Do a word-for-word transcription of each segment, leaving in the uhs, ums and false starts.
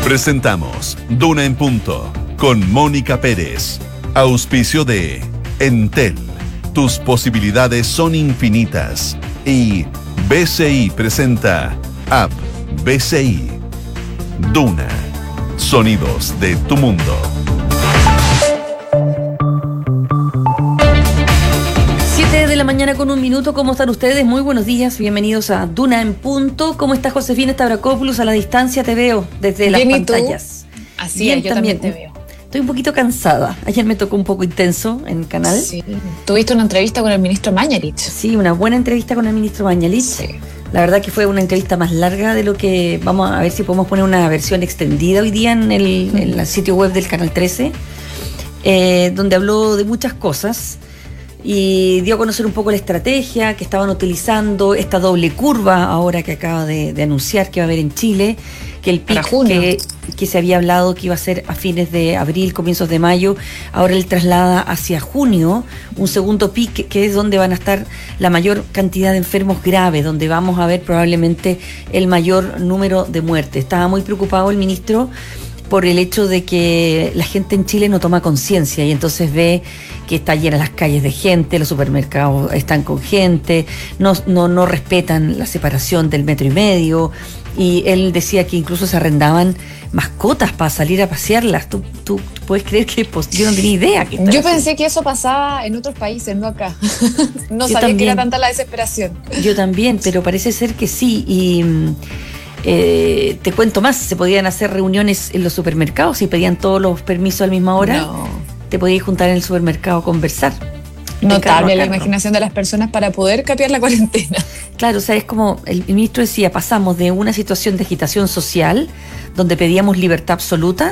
Presentamos Duna en Punto con Mónica Pérez. Auspicio de Entel. Tus posibilidades son infinitas. Y B C I presenta App B C I. Duna. Sonidos de tu mundo. siete de la mañana con un minuto. ¿Cómo están ustedes? Muy buenos días. Bienvenidos a Duna en Punto. ¿Cómo está Josefina Stavrakopoulos? A la distancia te veo desde las Bien, pantallas. Así Bien, es, yo también. también te veo. Estoy un poquito cansada. Ayer me tocó un poco intenso en el canal. Sí. Tuviste una entrevista con el ministro Mañalich. Sí, una buena entrevista con el ministro Mañalich. Sí. La verdad que fue una entrevista más larga de lo que... Vamos a ver si podemos poner una versión extendida hoy día en el, en el sitio web del Canal trece, eh, donde habló de muchas cosas y dio a conocer un poco la estrategia que estaban utilizando, esta doble curva ahora que acaba de, de anunciar que va a haber en Chile, que el pic que, que se había hablado que iba a ser a fines de abril, comienzos de mayo, ahora él traslada hacia junio, un segundo pic que es donde van a estar la mayor cantidad de enfermos graves, donde vamos a ver probablemente el mayor número de muertes. Estaba muy preocupado el ministro por el hecho de que la gente en Chile no toma conciencia y entonces ve que están llenas las calles de gente, los supermercados están con gente, no, no, no respetan la separación del metro y medio, y él decía que incluso se arrendaban mascotas para salir a pasearlas. ¿Tú, tú puedes creer que yo no tenía idea? Que yo pensé haciendo. que eso pasaba en otros países, no acá. No yo sabía también, que era tanta la desesperación. Yo también, pero parece ser que sí, y... Eh, te cuento más, se podían hacer reuniones en los supermercados y pedían todos los permisos a la misma hora. No. Te podías juntar en el supermercado a conversar. Notable la imaginación de las personas para poder capear la cuarentena. Claro, o sea, es como el ministro decía, pasamos de una situación de agitación social, donde pedíamos libertad absoluta,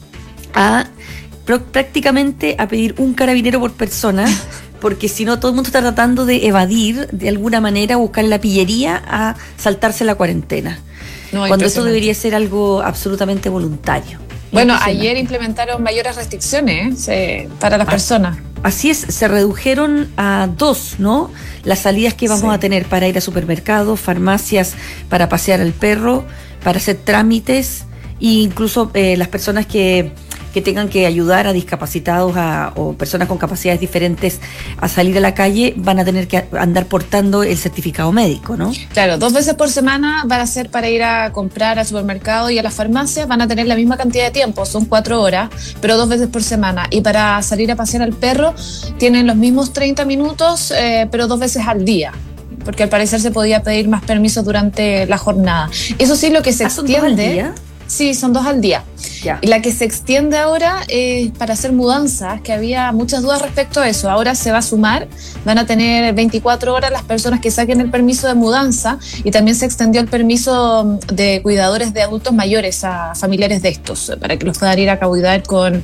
a prácticamente a pedir un carabinero por persona, porque si no todo el mundo está tratando de evadir de alguna manera, buscar la pillería a saltarse la cuarentena. No, cuando eso debería ser algo absolutamente voluntario. Bueno, ayer implementaron mayores restricciones eh, para las ah, personas. Así es, se redujeron a dos, ¿no? Las salidas que vamos sí. a tener para ir a supermercados, farmacias, para pasear al perro, para hacer trámites, e incluso eh, las personas que... que tengan que ayudar a discapacitados a, o personas con capacidades diferentes a salir a la calle, van a tener que andar portando el certificado médico, ¿no? Claro, dos veces por semana van a ser para ir a comprar al supermercado y a las farmacias, van a tener la misma cantidad de tiempo, son cuatro horas, pero dos veces por semana. Y para salir a pasear al perro tienen los mismos treinta minutos, eh, pero dos veces al día, porque al parecer se podía pedir más permisos durante la jornada. Eso sí, lo que se ¿Ah, extiende... ¿Son dos al día? Sí, son dos al día. Ya. Y la que se extiende ahora es para hacer mudanzas, que había muchas dudas respecto a eso. Ahora se va a sumar, van a tener veinticuatro horas las personas que saquen el permiso de mudanza, y también se extendió el permiso de cuidadores de adultos mayores a familiares de estos, para que los puedan ir a cuidar con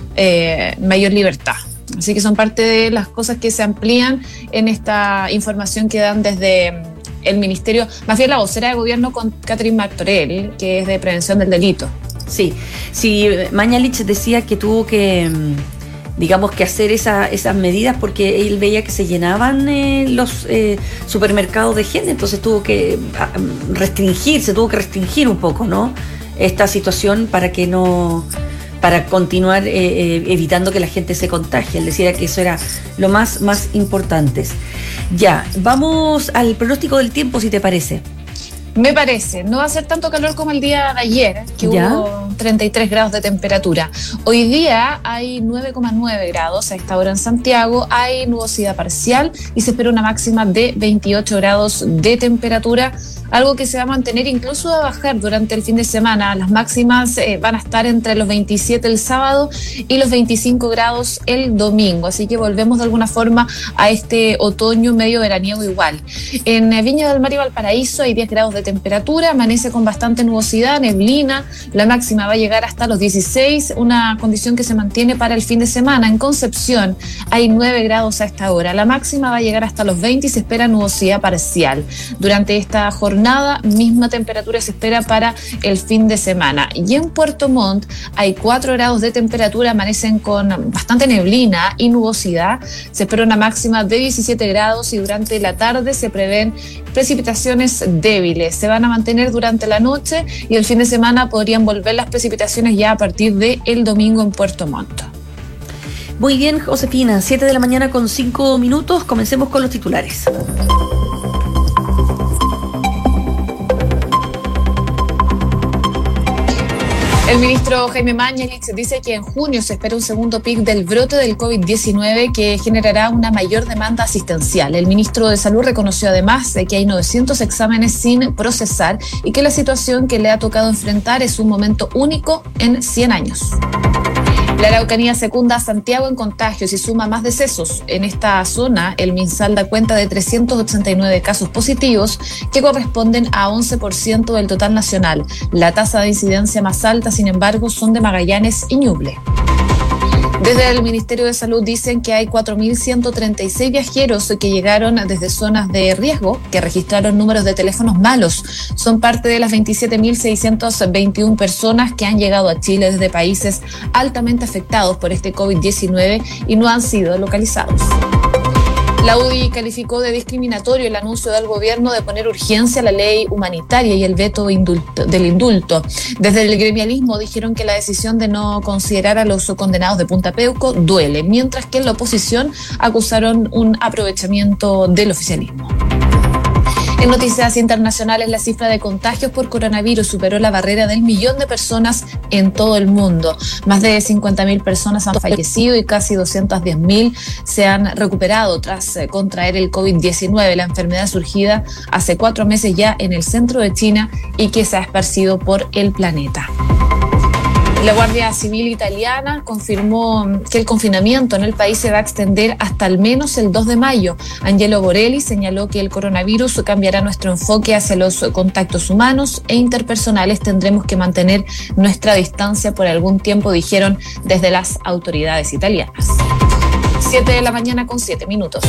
eh, mayor libertad. Así que son parte de las cosas que se amplían en esta información que dan desde el ministerio, más bien la vocera de gobierno, con Catherine Martorell, que es de prevención del delito. Sí, sí, Mañalich decía que tuvo que, digamos, que hacer esa, esas medidas porque él veía que se llenaban eh, los eh, supermercados de gente, entonces tuvo que restringir, se tuvo que restringir un poco, ¿no? Esta situación para que no... para continuar eh, eh, evitando que la gente se contagie. Él decía que eso era lo más, más importante. Ya, vamos al pronóstico del tiempo, si te parece. Me parece, no va a ser tanto calor como el día de ayer, que ¿Ya? hubo treinta y tres grados de temperatura. Hoy día hay nueve coma nueve grados a esta hora en Santiago, hay nubosidad parcial y se espera una máxima de veintiocho grados de temperatura, algo que se va a mantener, incluso a bajar durante el fin de semana. Las máximas eh, van a estar entre los veintisiete el sábado y los veinticinco grados el domingo, así que volvemos de alguna forma a este otoño medio veraniego igual. En Viña del Mar y Valparaíso hay diez grados de temperatura, amanece con bastante nubosidad, neblina, la máxima va a llegar hasta los dieciséis, una condición que se mantiene para el fin de semana. En Concepción hay nueve grados a esta hora, la máxima va a llegar hasta los veinte y se espera nubosidad parcial. Durante esta jornada, misma temperatura se espera para el fin de semana. Y en Puerto Montt hay cuatro grados de temperatura, amanecen con bastante neblina y nubosidad, se espera una máxima de diecisiete grados y durante la tarde se prevén precipitaciones débiles. Se van a mantener durante la noche y el fin de semana podrían volver las precipitaciones ya a partir del domingo en Puerto Montt. Muy bien, Josefina, siete de la mañana con cinco minutos. Comencemos con los titulares. El ministro Jaime Mañalich dice que en junio se espera un segundo pic del brote del COVID diecinueve que generará una mayor demanda asistencial. El ministro de Salud reconoció además que hay novecientos exámenes sin procesar y que la situación que le ha tocado enfrentar es un momento único en cien años. La Araucanía secunda a Santiago en contagios y suma más decesos. En esta zona, el MinSal da cuenta de trescientos ochenta y nueve casos positivos que corresponden a once por ciento del total nacional. La tasa de incidencia más alta, sin embargo, son de Magallanes y Ñuble. Desde el Ministerio de Salud dicen que hay cuatro mil ciento treinta y seis viajeros que llegaron desde zonas de riesgo que registraron números de teléfonos malos. Son parte de las veintisiete mil seiscientas veintiuna personas que han llegado a Chile desde países altamente afectados por este COVID diecinueve y no han sido localizados. La U D I calificó de discriminatorio el anuncio del gobierno de poner urgencia a la ley humanitaria y el veto indulto, del indulto. Desde el gremialismo dijeron que la decisión de no considerar a los condenados de Punta Peuco duele, mientras que en la oposición acusaron un aprovechamiento del oficialismo. En noticias internacionales, la cifra de contagios por coronavirus superó la barrera del millón de personas en todo el mundo. Más de cincuenta mil personas han fallecido y casi doscientas diez mil se han recuperado tras contraer el COVID diecinueve, la enfermedad surgida hace cuatro meses ya en el centro de China y que se ha esparcido por el planeta. La Guardia Civil italiana confirmó que el confinamiento en el país se va a extender hasta al menos el dos de mayo. Angelo Borelli señaló que el coronavirus cambiará nuestro enfoque hacia los contactos humanos e interpersonales. Tendremos que mantener nuestra distancia por algún tiempo, dijeron desde las autoridades italianas. Siete de la mañana con siete minutos.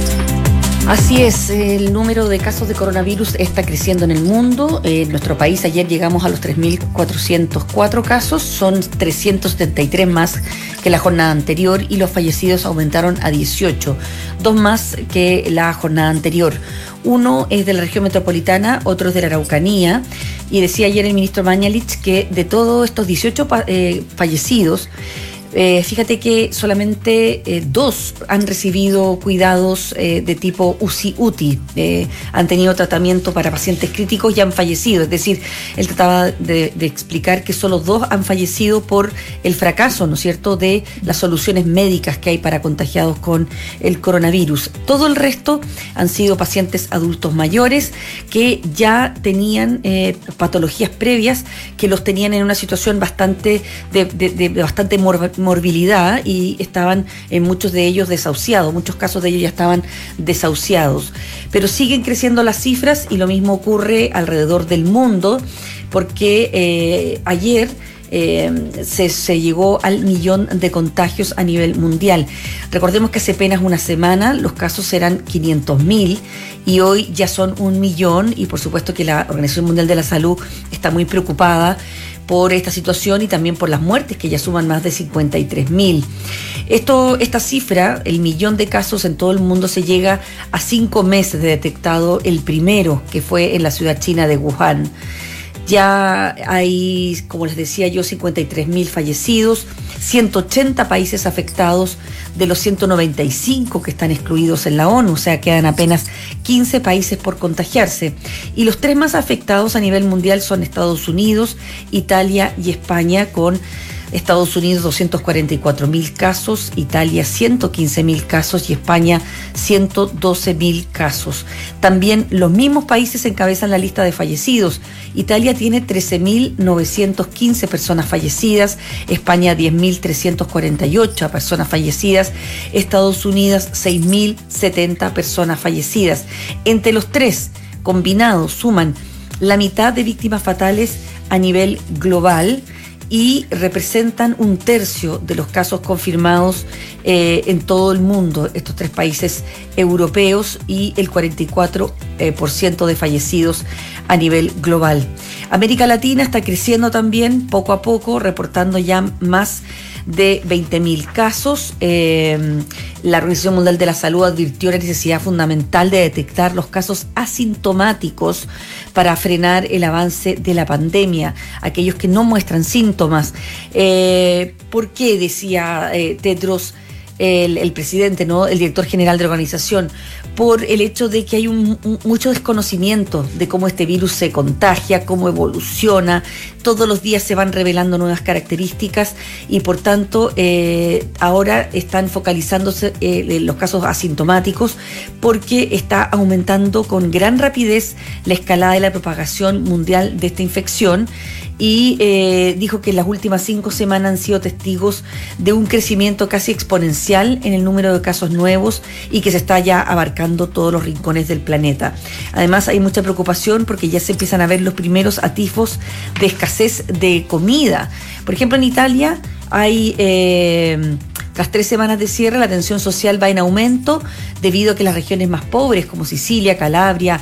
Así es, el número de casos de coronavirus está creciendo en el mundo. En nuestro país ayer llegamos a los tres mil cuatrocientos cuatro casos, son trescientos setenta y tres más que la jornada anterior y los fallecidos aumentaron a dieciocho, dos más que la jornada anterior. Uno es de la región metropolitana, otro es de la Araucanía, y decía ayer el ministro Mañalich que de todos estos dieciocho eh, fallecidos, Eh, fíjate que solamente eh, dos han recibido cuidados eh, de tipo U C I U T I, eh, han tenido tratamiento para pacientes críticos y han fallecido. Es decir, él trataba de, de explicar que solo dos han fallecido por el fracaso, ¿no es cierto?, de las soluciones médicas que hay para contagiados con el coronavirus. Todo el resto han sido pacientes adultos mayores que ya tenían eh, patologías previas que los tenían en una situación bastante de, de, de, de bastante morbilidad morbilidad y estaban en muchos de ellos desahuciados, muchos casos de ellos ya estaban desahuciados, pero siguen creciendo las cifras y lo mismo ocurre alrededor del mundo porque eh, ayer Eh, se, se llegó al millón de contagios a nivel mundial. Recordemos que hace apenas una semana los casos eran quinientos mil y hoy ya son un millón y por supuesto que la Organización Mundial de la Salud está muy preocupada por esta situación y también por las muertes que ya suman más de cincuenta y tres mil. Esto, esta cifra, el millón de casos en todo el mundo, se llega a cinco meses de detectado el primero, que fue en la ciudad china de Wuhan. Ya hay, como les decía yo, cincuenta y tres mil fallecidos, ciento ochenta países afectados de los ciento noventa y cinco que están excluidos en la ONU, o sea, quedan apenas quince países por contagiarse. Y los tres más afectados a nivel mundial son Estados Unidos, Italia y España, con Estados Unidos doscientos cuarenta y cuatro mil casos, Italia ciento quince mil casos y España ciento doce mil casos. También los mismos países encabezan la lista de fallecidos. Italia tiene trece mil novecientos quince personas fallecidas, España diez mil trescientos cuarenta y ocho personas fallecidas, Estados Unidos seis mil setenta personas fallecidas. Entre los tres combinados suman la mitad de víctimas fatales a nivel global y representan un tercio de los casos confirmados eh, en todo el mundo, estos tres países europeos, y el cuarenta y cuatro por ciento de fallecidos a nivel global. América Latina está creciendo también poco a poco, reportando ya más de veinte mil casos. Eh, La Organización Mundial de la Salud advirtió la necesidad fundamental de detectar los casos asintomáticos para frenar el avance de la pandemia, aquellos que no muestran síntomas. Eh, ¿Por qué? Decía eh, Tedros, El, el presidente, ¿no? El director general de la organización, por el hecho de que hay un, un, mucho desconocimiento de cómo este virus se contagia, cómo evoluciona. Todos los días se van revelando nuevas características y por tanto eh, ahora están focalizándose eh, en los casos asintomáticos porque está aumentando con gran rapidez la escalada de la propagación mundial de esta infección. Y eh, dijo que en las últimas cinco semanas han sido testigos de un crecimiento casi exponencial en el número de casos nuevos y que se está ya abarcando todos los rincones del planeta. Además hay mucha preocupación porque ya se empiezan a ver los primeros atisbos de escasez de comida. Por ejemplo, en Italia hay... Eh, Tras tres semanas de cierre, la tensión social va en aumento debido a que las regiones más pobres como Sicilia, Calabria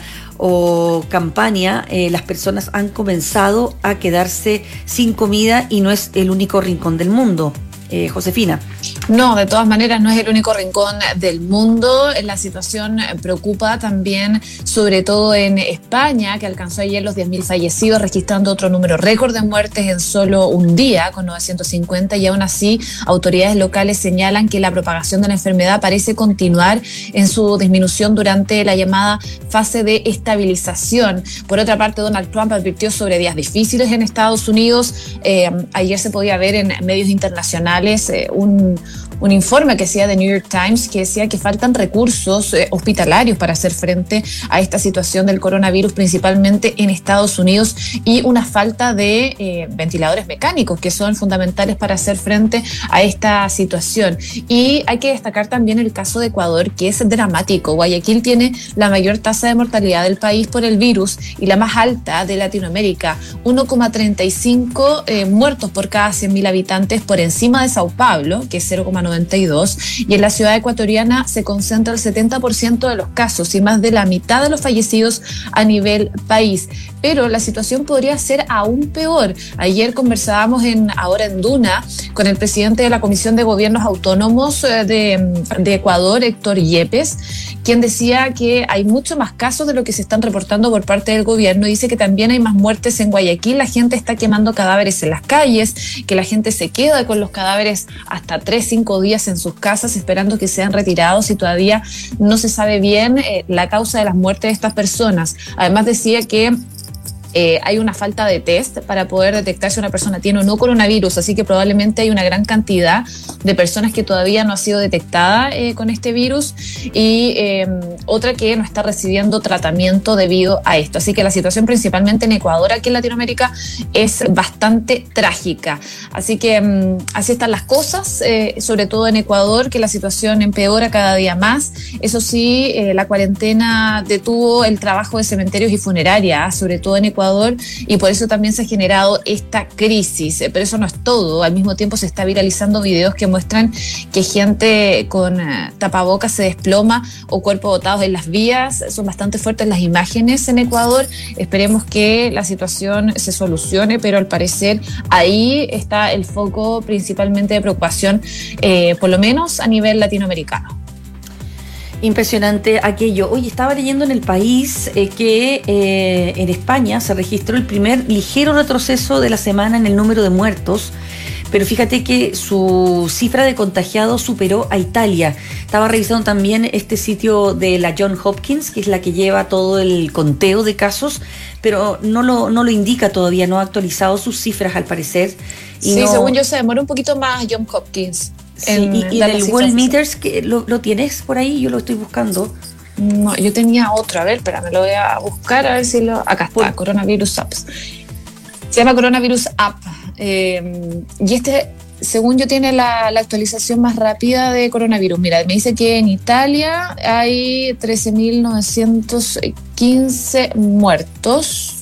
o Campania, eh, las personas han comenzado a quedarse sin comida y no es el único rincón del mundo. Eh, Josefina. No, de todas maneras no es el único rincón del mundo. La situación preocupa también, sobre todo en España, que alcanzó ayer los diez mil fallecidos, registrando otro número récord de muertes en solo un día, con novecientos cincuenta, y aún así autoridades locales señalan que la propagación de la enfermedad parece continuar en su disminución durante la llamada fase de estabilización. Por otra parte, Donald Trump advirtió sobre días difíciles en Estados Unidos. Eh, ayer se podía ver en medios internacionales eh, un un informe que hacía The New York Times que decía que faltan recursos eh, hospitalarios para hacer frente a esta situación del coronavirus, principalmente en Estados Unidos, y una falta de eh, ventiladores mecánicos que son fundamentales para hacer frente a esta situación. Y hay que destacar también el caso de Ecuador, que es dramático. Guayaquil tiene la mayor tasa de mortalidad del país por el virus y la más alta de Latinoamérica, uno coma treinta y cinco eh, muertos por cada cien mil habitantes, por encima de Sao Paulo, que es cero coma noventa y dos, y en la ciudad ecuatoriana se concentra el setenta por ciento de los casos y más de la mitad de los fallecidos a nivel país. Pero la situación podría ser aún peor. Ayer conversábamos en Ahora en Duna con el presidente de la Comisión de Gobiernos Autónomos de, de Ecuador, Héctor Yepes, quien decía que hay mucho más casos de lo que se están reportando por parte del gobierno. Dice que también hay más muertes en Guayaquil, la gente está quemando cadáveres en las calles, que la gente se queda con los cadáveres hasta tres, cinco días en sus casas esperando que sean retirados y todavía no se sabe bien eh, la causa de las muertes de estas personas. Además decía que Eh, hay una falta de test para poder detectar si una persona tiene o no coronavirus, así que probablemente hay una gran cantidad de personas que todavía no ha sido detectada eh, con este virus y eh, otra que no está recibiendo tratamiento debido a esto. Así que la situación principalmente en Ecuador, aquí en Latinoamérica, es bastante trágica. Así que um, así están las cosas, eh, sobre todo en Ecuador, que la situación empeora cada día más. Eso sí, eh, la cuarentena detuvo el trabajo de cementerios y funerarias, sobre todo en Ecuador, y por eso también se ha generado esta crisis. Pero eso no es todo. Al mismo tiempo se está viralizando videos que muestran que gente con uh, tapabocas se desploma o cuerpos botados en las vías. Son bastante fuertes las imágenes en Ecuador. Esperemos que la situación se solucione, pero al parecer ahí está el foco principalmente de preocupación, eh, por lo menos a nivel latinoamericano. Impresionante aquello. Oye, estaba leyendo en El País eh, que eh, en España se registró el primer ligero retroceso de la semana en el número de muertos, pero fíjate que su cifra de contagiados superó a Italia. Estaba revisando también este sitio de la Johns Hopkins, que es la que lleva todo el conteo de casos, pero no lo, no lo indica todavía, no ha actualizado sus cifras al parecer. Y sí, no... según yo se demora un poquito más Johns Hopkins. Sí, y, y del World Meters, que lo, ¿lo tienes por ahí? Yo lo estoy buscando. No, yo tenía otro, a ver, espera, me lo voy a buscar a ver si lo... Acá está, por... Coronavirus Apps. Se llama Coronavirus App. Eh, y este, según yo, tiene la, la actualización más rápida de coronavirus. Mira, me dice que en Italia hay trece mil novecientos quince muertos.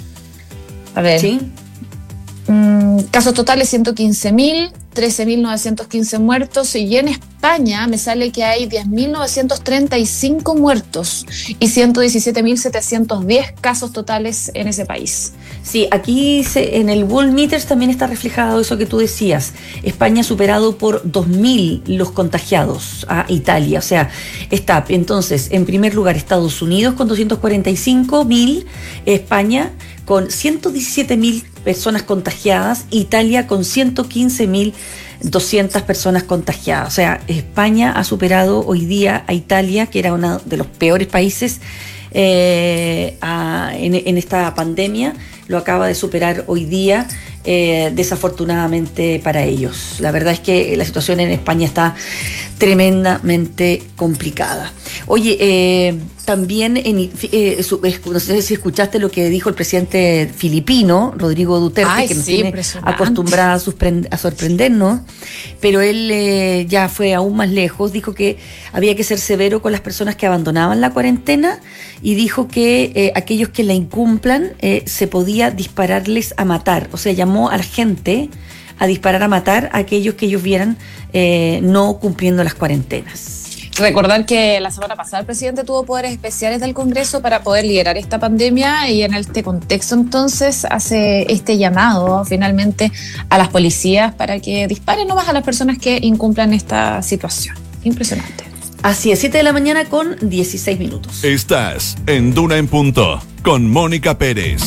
A ver. Sí. Mm, casos totales ciento quince mil. trece mil novecientos quince muertos, y en España España me sale que hay diez mil novecientos treinta y cinco muertos y ciento diecisiete mil setecientos diez casos totales en ese país. Sí, aquí se, en el World Meters también está reflejado eso que tú decías. España ha superado por dos mil los contagiados a Italia. O sea, está entonces en primer lugar Estados Unidos con doscientos cuarenta y cinco mil, España con ciento diecisiete mil personas contagiadas, Italia con ciento quince mil doscientas personas contagiadas. O sea, España ha superado hoy día a Italia, que era uno de los peores países eh, a, en, en esta pandemia. Lo acaba de superar hoy día, eh, desafortunadamente para ellos. La verdad es que la situación en España está tremendamente complicada. Oye, eh, también, en, eh, su, no sé si escuchaste lo que dijo el presidente filipino, Rodrigo Duterte, Ay, que nos sí, tiene acostumbrada a, susprend- a sorprendernos, pero él eh, ya fue aún más lejos, dijo que había que ser severo con las personas que abandonaban la cuarentena y dijo que eh, aquellos que la incumplan eh, se podía dispararles a matar. O sea, llamó a la gente a disparar a matar a aquellos que ellos vieran eh, no cumpliendo las cuarentenas. Recordar que la semana pasada el presidente tuvo poderes especiales del Congreso para poder liderar esta pandemia y en este contexto entonces hace este llamado finalmente a las policías para que disparen nomás a las personas que incumplan esta situación. Impresionante. Así es, siete de la mañana con dieciséis minutos. Estás en Duna en Punto con Mónica Pérez.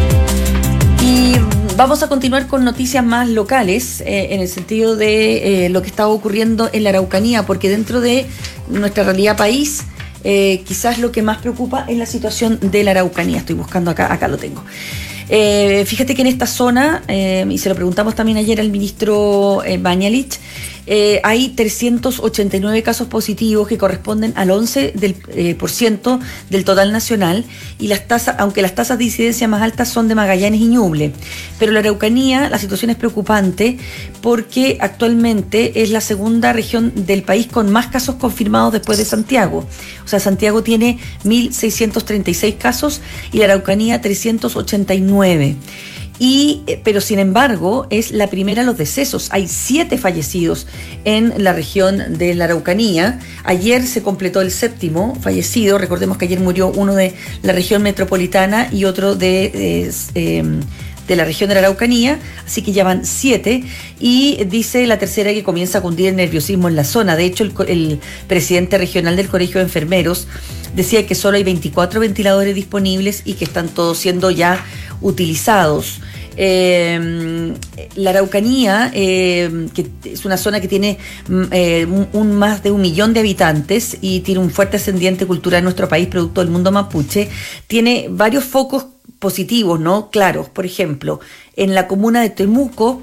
Y vamos a continuar con noticias más locales, eh, en el sentido de eh, lo que está ocurriendo en la Araucanía, porque dentro de nuestra realidad país, eh, quizás lo que más preocupa es la situación de la Araucanía. Estoy buscando acá, acá lo tengo. Eh, fíjate que en esta zona, eh, y se lo preguntamos también ayer al ministro eh, Mañalich, eh, hay trescientos ochenta y nueve casos positivos que corresponden al once del, eh, por ciento del total nacional, y las tasas, aunque las tasas de incidencia más altas son de Magallanes y Ñuble. Pero la Araucanía, la situación es preocupante porque actualmente es la segunda región del país con más casos confirmados después de Santiago. O sea, Santiago tiene mil seiscientos treinta y seis casos y la Araucanía trescientos ochenta y nueve. Y, pero sin embargo es la primera en los decesos. Hay siete fallecidos en la región de la Araucanía. Ayer se completó el séptimo fallecido. Recordemos que ayer murió uno de la región metropolitana y otro de, de, eh, de la región de la Araucanía, así que ya van siete. Y dice la tercera que comienza a cundir el nerviosismo en la zona. De hecho, el, el presidente regional del Colegio de Enfermeros decía que solo hay veinticuatro ventiladores disponibles y que están todos siendo ya utilizados. Eh, la Araucanía, eh, que es una zona que tiene eh, un, un más de un millón de habitantes y tiene un fuerte ascendiente cultural en nuestro país, producto del mundo mapuche, tiene varios focos positivos, ¿no? Claros. Por ejemplo, en la comuna de Temuco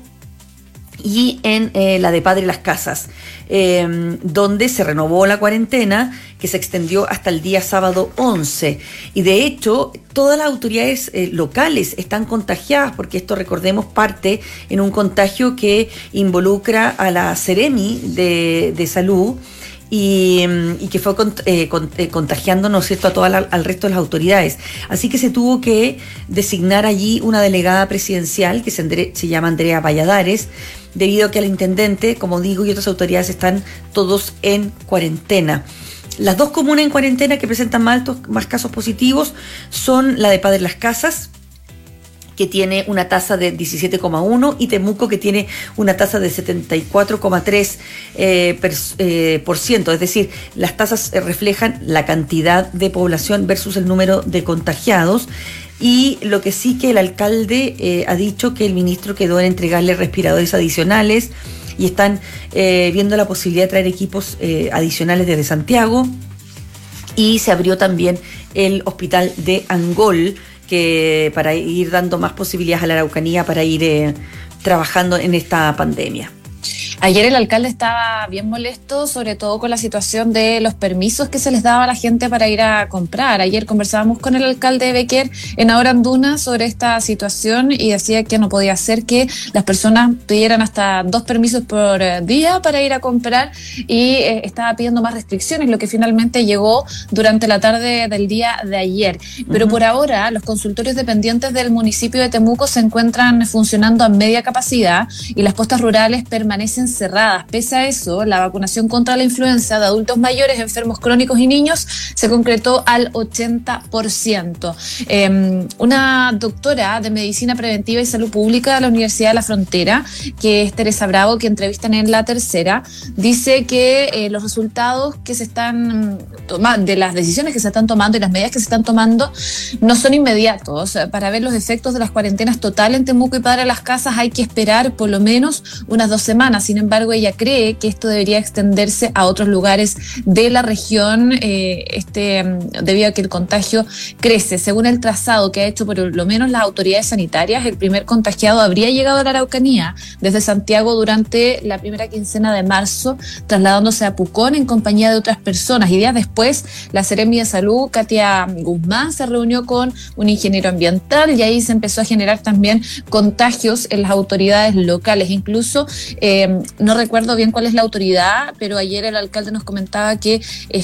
y en eh, la de Padre Las Casas, eh, donde se renovó la cuarentena, que se extendió hasta el día sábado once. Y de hecho, todas las autoridades eh, locales están contagiadas, porque esto, recordemos, parte en un contagio que involucra a la Seremi de, de Salud, Y, y que fue eh, contagiando, ¿no es cierto?, a toda la, al resto de las autoridades. Así que se tuvo que designar allí una delegada presidencial que se, Andre, se llama Andrea Valladares, debido a que el intendente, como digo, y otras autoridades están todos en cuarentena. Las dos comunas en cuarentena que presentan más, altos, más casos positivos son la de Padre Las Casas, que tiene una tasa de diecisiete coma uno, y Temuco, que tiene una tasa de setenta y cuatro coma tres eh, eh, por ciento. Es decir, las tasas reflejan la cantidad de población versus el número de contagiados. Y lo que sí que el alcalde eh, ha dicho que el ministro quedó en entregarle respiradores adicionales y están eh, viendo la posibilidad de traer equipos eh, adicionales desde Santiago. Y se abrió también el hospital de Angol, que para ir dando más posibilidades a la Araucanía para ir eh, trabajando en esta pandemia. Ayer el alcalde estaba bien molesto, sobre todo con la situación de los permisos que se les daba a la gente para ir a comprar. Ayer conversábamos con el alcalde de Bequer en Ahora en Duna sobre esta situación y decía que no podía ser que las personas pidieran hasta dos permisos por día para ir a comprar, y eh, estaba pidiendo más restricciones, lo que finalmente llegó durante la tarde del día de ayer. Pero uh-huh. por ahora los consultorios dependientes del municipio de Temuco se encuentran funcionando a media capacidad y las postas rurales permanecen cerradas. Pese a eso, la vacunación contra la influenza de adultos mayores, enfermos crónicos y niños se concretó al ochenta por ciento. Eh, una doctora de Medicina Preventiva y Salud Pública de la Universidad de la Frontera, que es Teresa Bravo, que entrevistan en La Tercera, dice que eh, los resultados que se están tomando, de las decisiones que se están tomando y las medidas que se están tomando, no son inmediatos. Para ver los efectos de las cuarentenas totales en Temuco y Padre Las Casas hay que esperar por lo menos unas dos semanas. Sin embargo, ella cree que esto debería extenderse a otros lugares de la región, eh, este, debido a que el contagio crece. Según el trazado que ha hecho por lo menos las autoridades sanitarias, el primer contagiado habría llegado a la Araucanía desde Santiago durante la primera quincena de marzo, trasladándose a Pucón en compañía de otras personas. Y días después, la Seremi de Salud, Katia Guzmán, se reunió con un ingeniero ambiental y ahí se empezó a generar también contagios en las autoridades locales. Incluso, eh, no recuerdo bien cuál es la autoridad, pero ayer el alcalde nos comentaba que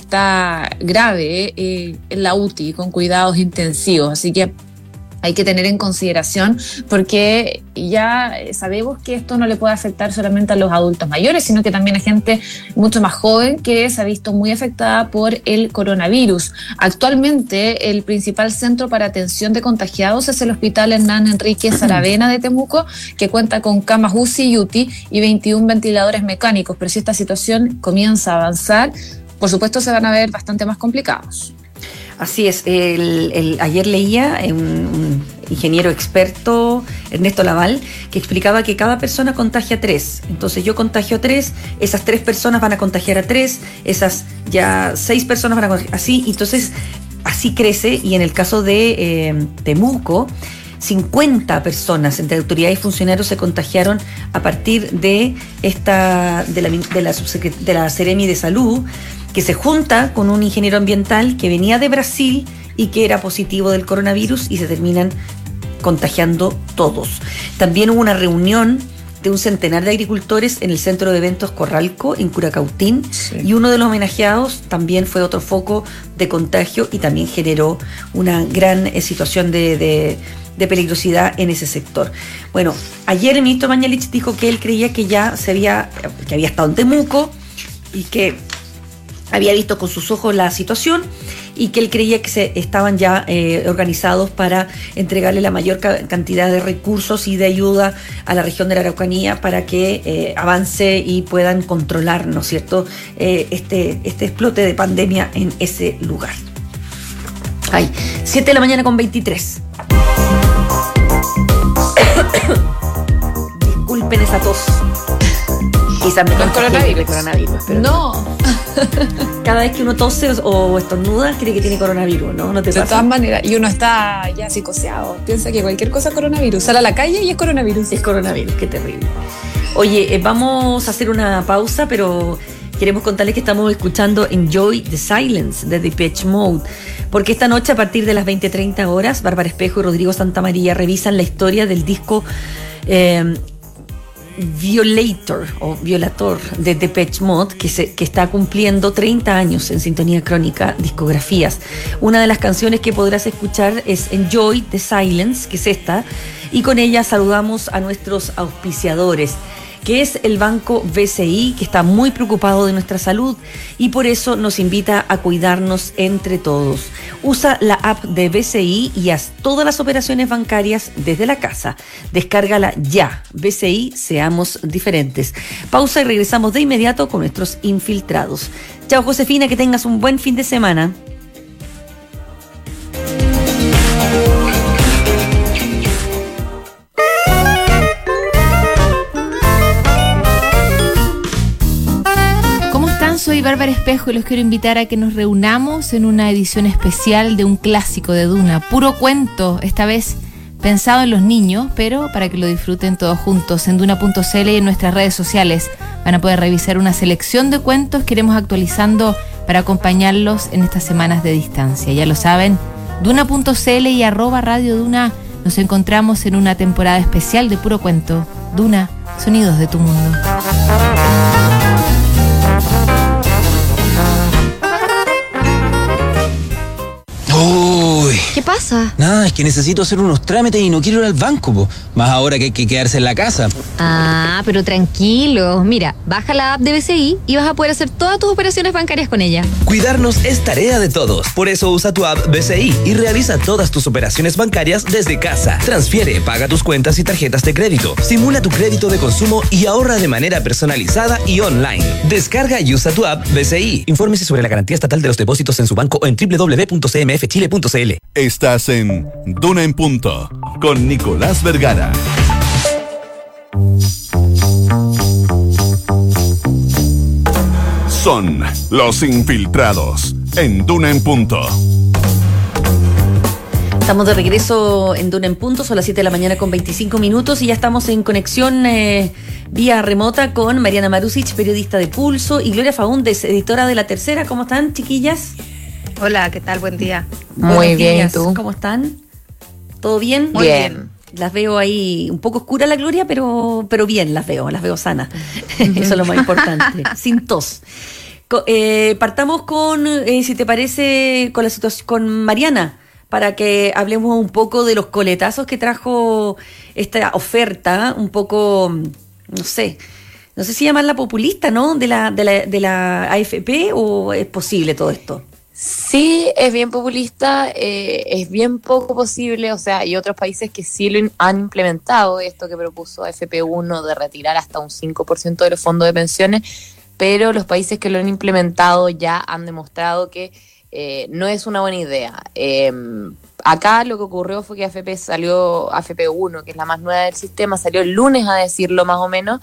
está grave eh, en la U T I, con cuidados intensivos. Así que hay que tener en consideración, porque ya sabemos que esto no le puede afectar solamente a los adultos mayores, sino que también a gente mucho más joven que se ha visto muy afectada por el coronavirus. Actualmente, el principal centro para atención de contagiados es el Hospital Hernán Enrique Saravena de Temuco, que cuenta con camas U C I y U T I y veintiún ventiladores mecánicos. Pero si esta situación comienza a avanzar, por supuesto se van a ver bastante más complicados. Así es, el, el, ayer leía un, un ingeniero experto, Ernesto Laval, que explicaba que cada persona contagia a tres. Entonces yo contagio a tres, esas tres personas van a contagiar a tres, esas ya seis personas van a contagiar, así, entonces así crece. Y en el caso de eh, Temuco, cincuenta personas entre autoridades y funcionarios se contagiaron a partir de esta de la, de la, de la Seremi de Salud, que se junta con un ingeniero ambiental que venía de Brasil y que era positivo del coronavirus, y se terminan contagiando todos. También hubo una reunión de un centenar de agricultores en el centro de eventos Corralco, en Curacautín, sí. Y uno de los homenajeados también fue otro foco de contagio y también generó una gran eh, situación de, de, de peligrosidad en ese sector. Bueno, ayer el ministro Mañalich dijo que él creía que ya se había, que había estado en Temuco y que había visto con sus ojos la situación, y que él creía que se estaban ya eh, organizados para entregarle la mayor ca- cantidad de recursos y de ayuda a la región de la Araucanía para que eh, avance y puedan controlar, ¿no es cierto?, eh, este, este explote de pandemia en ese lugar. Ay, siete de la mañana con veintitrés. Disculpen esa tos. Quizás me no coronavirus. coronavirus pero no. Cada vez que uno tose o estornuda, cree que tiene coronavirus, ¿no? ¿No te pasa? De todas maneras, y uno está ya psicoseado. Piensa que cualquier cosa es coronavirus. Sale a la calle y es coronavirus. Es coronavirus, qué terrible. Oye, eh, vamos a hacer una pausa, pero queremos contarles que estamos escuchando Enjoy the Silence de Depeche Mode, porque esta noche a partir de las veinte treinta horas, Bárbara Espejo y Rodrigo Santamaría revisan la historia del disco eh, Violator o Violator de Depeche Mode, que, se, que está cumpliendo treinta años en Sintonía Crónica Discografías. Una de las canciones que podrás escuchar es Enjoy the Silence, que es esta, y con ella saludamos a nuestros auspiciadores, que es el Banco B C I, que está muy preocupado de nuestra salud y por eso nos invita a cuidarnos entre todos. Usa la app de B C I y haz todas las operaciones bancarias desde la casa. Descárgala ya. B C I, seamos diferentes. Pausa y regresamos de inmediato con nuestros infiltrados. Chao, Josefina, que tengas un buen fin de semana. Soy Bárbara Espejo y los quiero invitar a que nos reunamos en una edición especial de un clásico de Duna, puro cuento, esta vez pensado en los niños, pero para que lo disfruten todos juntos. En Duna punto c l y en nuestras redes sociales van a poder revisar una selección de cuentos que iremos actualizando para acompañarlos en estas semanas de distancia. Ya lo saben, Duna punto c l y arroba Radio Duna. Nos encontramos en una temporada especial de puro cuento. Duna, sonidos de tu mundo. Uy. ¿Qué pasa? Nada, es que necesito hacer unos trámites y no quiero ir al banco, po. Más ahora que hay que quedarse en la casa. Ah, pero tranquilo. Mira, baja la app de B C I y vas a poder hacer todas tus operaciones bancarias con ella. Cuidarnos es tarea de todos. Por eso usa tu app B C I y realiza todas tus operaciones bancarias desde casa. Transfiere, paga tus cuentas y tarjetas de crédito. Simula tu crédito de consumo y ahorra de manera personalizada y online. Descarga y usa tu app B C I. Infórmese sobre la garantía estatal de los depósitos en su banco o en doble u doble u doble u punto c m f chile punto c l. Estás en Duna en Punto con Nicolás Vergara. Son los infiltrados en Duna en Punto. Estamos de regreso en Duna en Punto, son las siete de la mañana con veinticinco minutos y ya estamos en conexión eh, vía remota con Mariana Marusic, periodista de Pulso, y Gloria Faúndez, editora de La Tercera. ¿Cómo están, chiquillas? Hola, ¿qué tal? Buen día. Muy Buenos bien, días. ¿tú? ¿Cómo están? ¿Todo bien? Muy bien. Las veo ahí un poco oscura la Gloria, pero, pero bien las veo, las veo sanas. Eso es lo más importante, sin tos. Co- eh, partamos con, eh, si te parece, con la situación con Mariana, para que hablemos un poco de los coletazos que trajo esta oferta, un poco, no sé, no sé si llamarla populista, ¿no? De la, de la, de la A F P, ¿o es posible todo esto? Sí, es bien populista, eh, es bien poco posible, o sea, hay otros países que sí lo in- han implementado, esto que propuso A F P uno de retirar hasta un cinco por ciento de los fondos de pensiones, pero los países que lo han implementado ya han demostrado que eh, no es una buena idea. Eh, acá lo que ocurrió fue que A F P salió, A F P uno, que es la más nueva del sistema, salió el lunes a decirlo más o menos,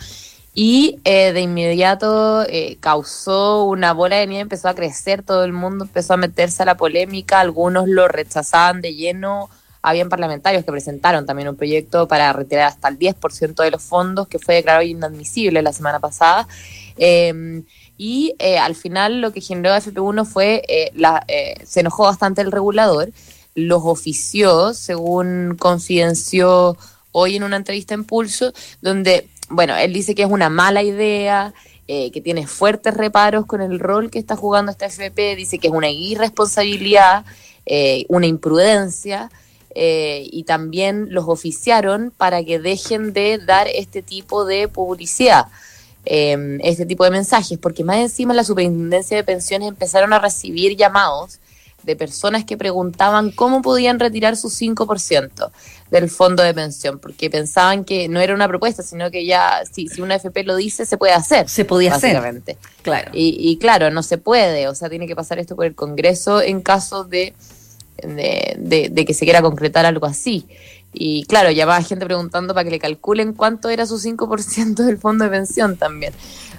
y eh, de inmediato eh, causó una bola de nieve, empezó a crecer, todo el mundo empezó a meterse a la polémica, algunos lo rechazaban de lleno, habían parlamentarios que presentaron también un proyecto para retirar hasta el diez por ciento de los fondos, que fue declarado inadmisible la semana pasada, eh, y eh, al final lo que generó A F P uno fue, eh, la, eh, se enojó bastante el regulador, los ofició, según confidenció hoy en una entrevista en Pulso, donde... Bueno, él dice que es una mala idea, eh, que tiene fuertes reparos con el rol que está jugando esta A F P, dice que es una irresponsabilidad, eh, una imprudencia, eh, y también los oficiaron para que dejen de dar este tipo de publicidad, eh, este tipo de mensajes, porque más encima la Superintendencia de Pensiones empezaron a recibir llamados de personas que preguntaban cómo podían retirar su cinco por ciento del fondo de pensión, porque pensaban que no era una propuesta, sino que ya, si, si una A F P lo dice, se puede hacer. Se podía básicamente. hacer, claro. Y, y claro, no se puede, o sea, tiene que pasar esto por el Congreso en caso de, de, de, de que se quiera concretar algo así. Y claro, llamaba gente preguntando para que le calculen cuánto era su cinco por ciento del fondo de pensión también.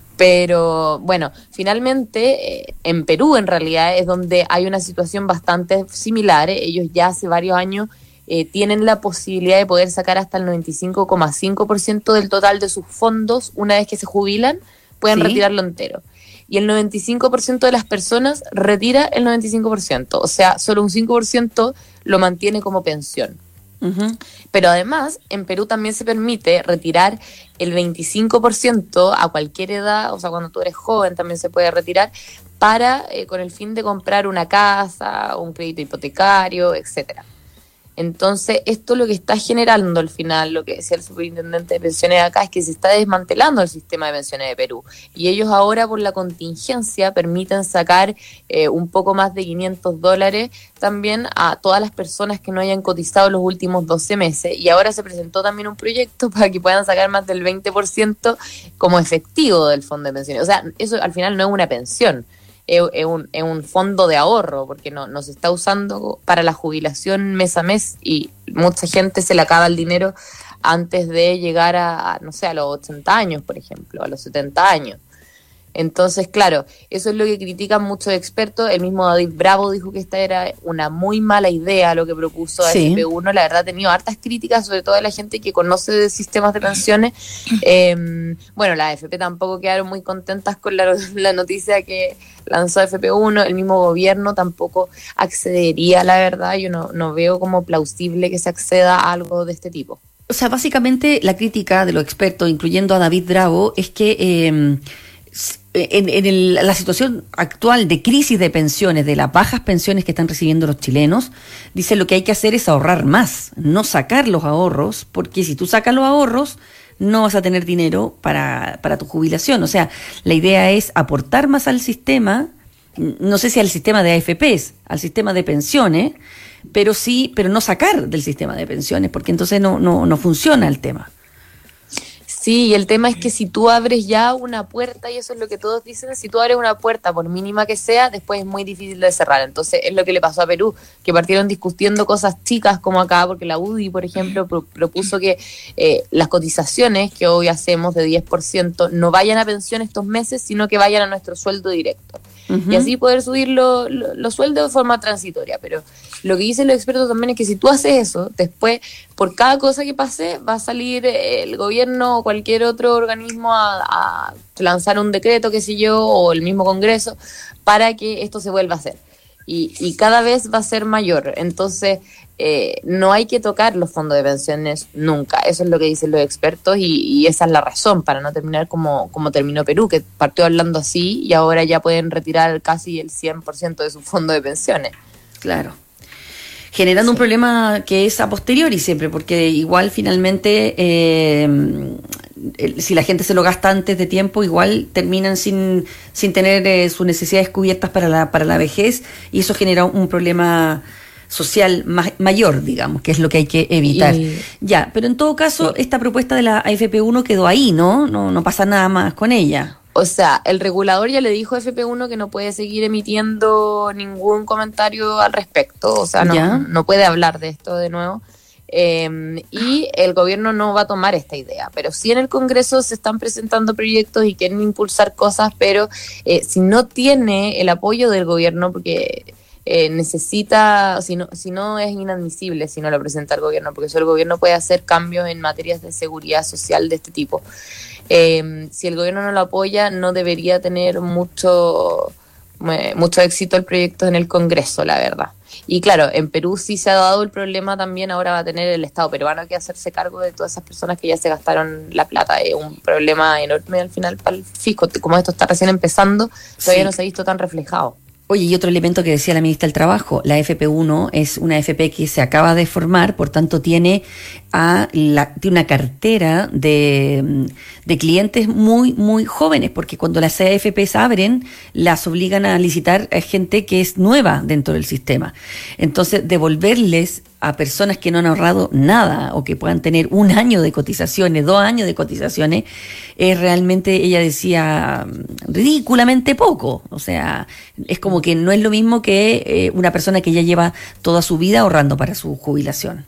Pero bueno, finalmente eh, en Perú en realidad es donde hay una situación bastante similar. Ellos ya hace varios años eh, tienen la posibilidad de poder sacar hasta el noventa y cinco coma cinco por ciento del total de sus fondos una vez que se jubilan, pueden ¿Sí? retirarlo entero. Y el noventa y cinco por ciento de las personas retira el noventa y cinco por ciento, o sea, solo un cinco por ciento lo mantiene como pensión. Uh-huh. Pero además, en Perú también se permite retirar el veinticinco por ciento a cualquier edad, o sea, cuando tú eres joven también se puede retirar, para eh, con el fin de comprar una casa, un crédito hipotecario, etcétera. Entonces, esto lo que está generando al final, lo que decía el superintendente de pensiones acá, es que se está desmantelando el sistema de pensiones de Perú. Y ellos ahora, por la contingencia, permiten sacar eh, un poco más de quinientos dólares también a todas las personas que no hayan cotizado los últimos doce meses. Y ahora se presentó también un proyecto para que puedan sacar más del veinte por ciento como efectivo del fondo de pensiones. O sea, eso al final no es una pensión. Es, es, un, es un fondo de ahorro, porque no, no se está usando para la jubilación mes a mes y mucha gente se le acaba el dinero antes de llegar a, a, no sé, a los ochenta años, por ejemplo, a los setenta años. Entonces, claro, eso es lo que critican muchos expertos. El mismo David Bravo dijo que esta era una muy mala idea lo que propuso A F P uno. Sí. La verdad ha tenido hartas críticas, sobre todo de la gente que conoce de sistemas de pensiones. Eh, bueno, las A F P tampoco quedaron muy contentas con la, la noticia que lanzó A F P uno. El mismo gobierno tampoco accedería, la verdad. Yo no, no veo como plausible que se acceda a algo de este tipo. O sea, básicamente la crítica de los expertos, incluyendo a David Bravo, es que... Eh, en, en el, la situación actual de crisis de pensiones, de las bajas pensiones que están recibiendo los chilenos, dice lo que hay que hacer es ahorrar más, no sacar los ahorros, porque si tú sacas los ahorros, no vas a tener dinero para, para tu jubilación. O sea, la idea es aportar más al sistema, no sé si al sistema de A F Pes, al sistema de pensiones, pero sí, pero no sacar del sistema de pensiones, porque entonces no, no, no funciona el tema. Sí, y el tema es que si tú abres ya una puerta, y eso es lo que todos dicen, si tú abres una puerta, por mínima que sea, después es muy difícil de cerrar. Entonces es lo que le pasó a Perú, que partieron discutiendo cosas chicas como acá, porque la U D I, por ejemplo, pro- propuso que eh, las cotizaciones que hoy hacemos de diez por ciento no vayan a pensión estos meses, sino que vayan a nuestro sueldo directo. Uh-huh. Y así poder subir lo, lo, los sueldos de forma transitoria. Pero lo que dicen los expertos también es que si tú haces eso, después, por cada cosa que pase, va a salir el gobierno o cualquier otro organismo a, a lanzar un decreto, qué sé yo, o el mismo Congreso, para que esto se vuelva a hacer. Y, y cada vez va a ser mayor. Entonces, eh, no hay que tocar los fondos de pensiones nunca. Eso es lo que dicen los expertos y, y esa es la razón para no terminar como, como terminó Perú, que partió hablando así y ahora ya pueden retirar casi el cien por ciento de su fondo de pensiones. Claro. Generando sí. un problema que es a posteriori siempre, porque igual finalmente eh, el, si la gente se lo gasta antes de tiempo, igual terminan sin sin tener eh, sus necesidades cubiertas para la para la vejez, y eso genera un problema social ma- mayor, digamos, que es lo que hay que evitar. Y, ya, pero en todo caso, sí. esta propuesta de la A F P uno quedó ahí, ¿no? No, no pasa nada más con ella. O sea, el regulador ya le dijo a F P uno que no puede seguir emitiendo ningún comentario al respecto, o sea, no, no puede hablar de esto de nuevo. Eh, y el gobierno no va a tomar esta idea, pero sí en el Congreso se están presentando proyectos y quieren impulsar cosas, pero eh, si no tiene el apoyo del gobierno, porque eh, necesita, si no, si no es inadmisible si no lo presenta el gobierno, porque eso el gobierno puede hacer cambios en materias de seguridad social de este tipo. Eh, si el gobierno no lo apoya, no debería tener mucho eh, mucho éxito el proyecto en el Congreso, la verdad. Y claro, en Perú sí se ha dado el problema también, ahora va a tener el Estado peruano que hacerse cargo de todas esas personas que ya se gastaron la plata. Es un problema enorme al final para el fisco, como esto está recién empezando, todavía sí. no se ha visto tan reflejado. Oye, y otro elemento que decía la ministra del Trabajo, la F P uno es una F P que se acaba de formar, por tanto tiene, a la, tiene una cartera de, de clientes muy, muy jóvenes, porque cuando las A F Pes abren, las obligan a licitar a gente que es nueva dentro del sistema. Entonces, devolverles a personas que no han ahorrado nada o que puedan tener un año de cotizaciones, dos años de cotizaciones, es realmente, ella decía, ridículamente poco. O sea, es como que no es lo mismo que eh, una persona que ya lleva toda su vida ahorrando para su jubilación.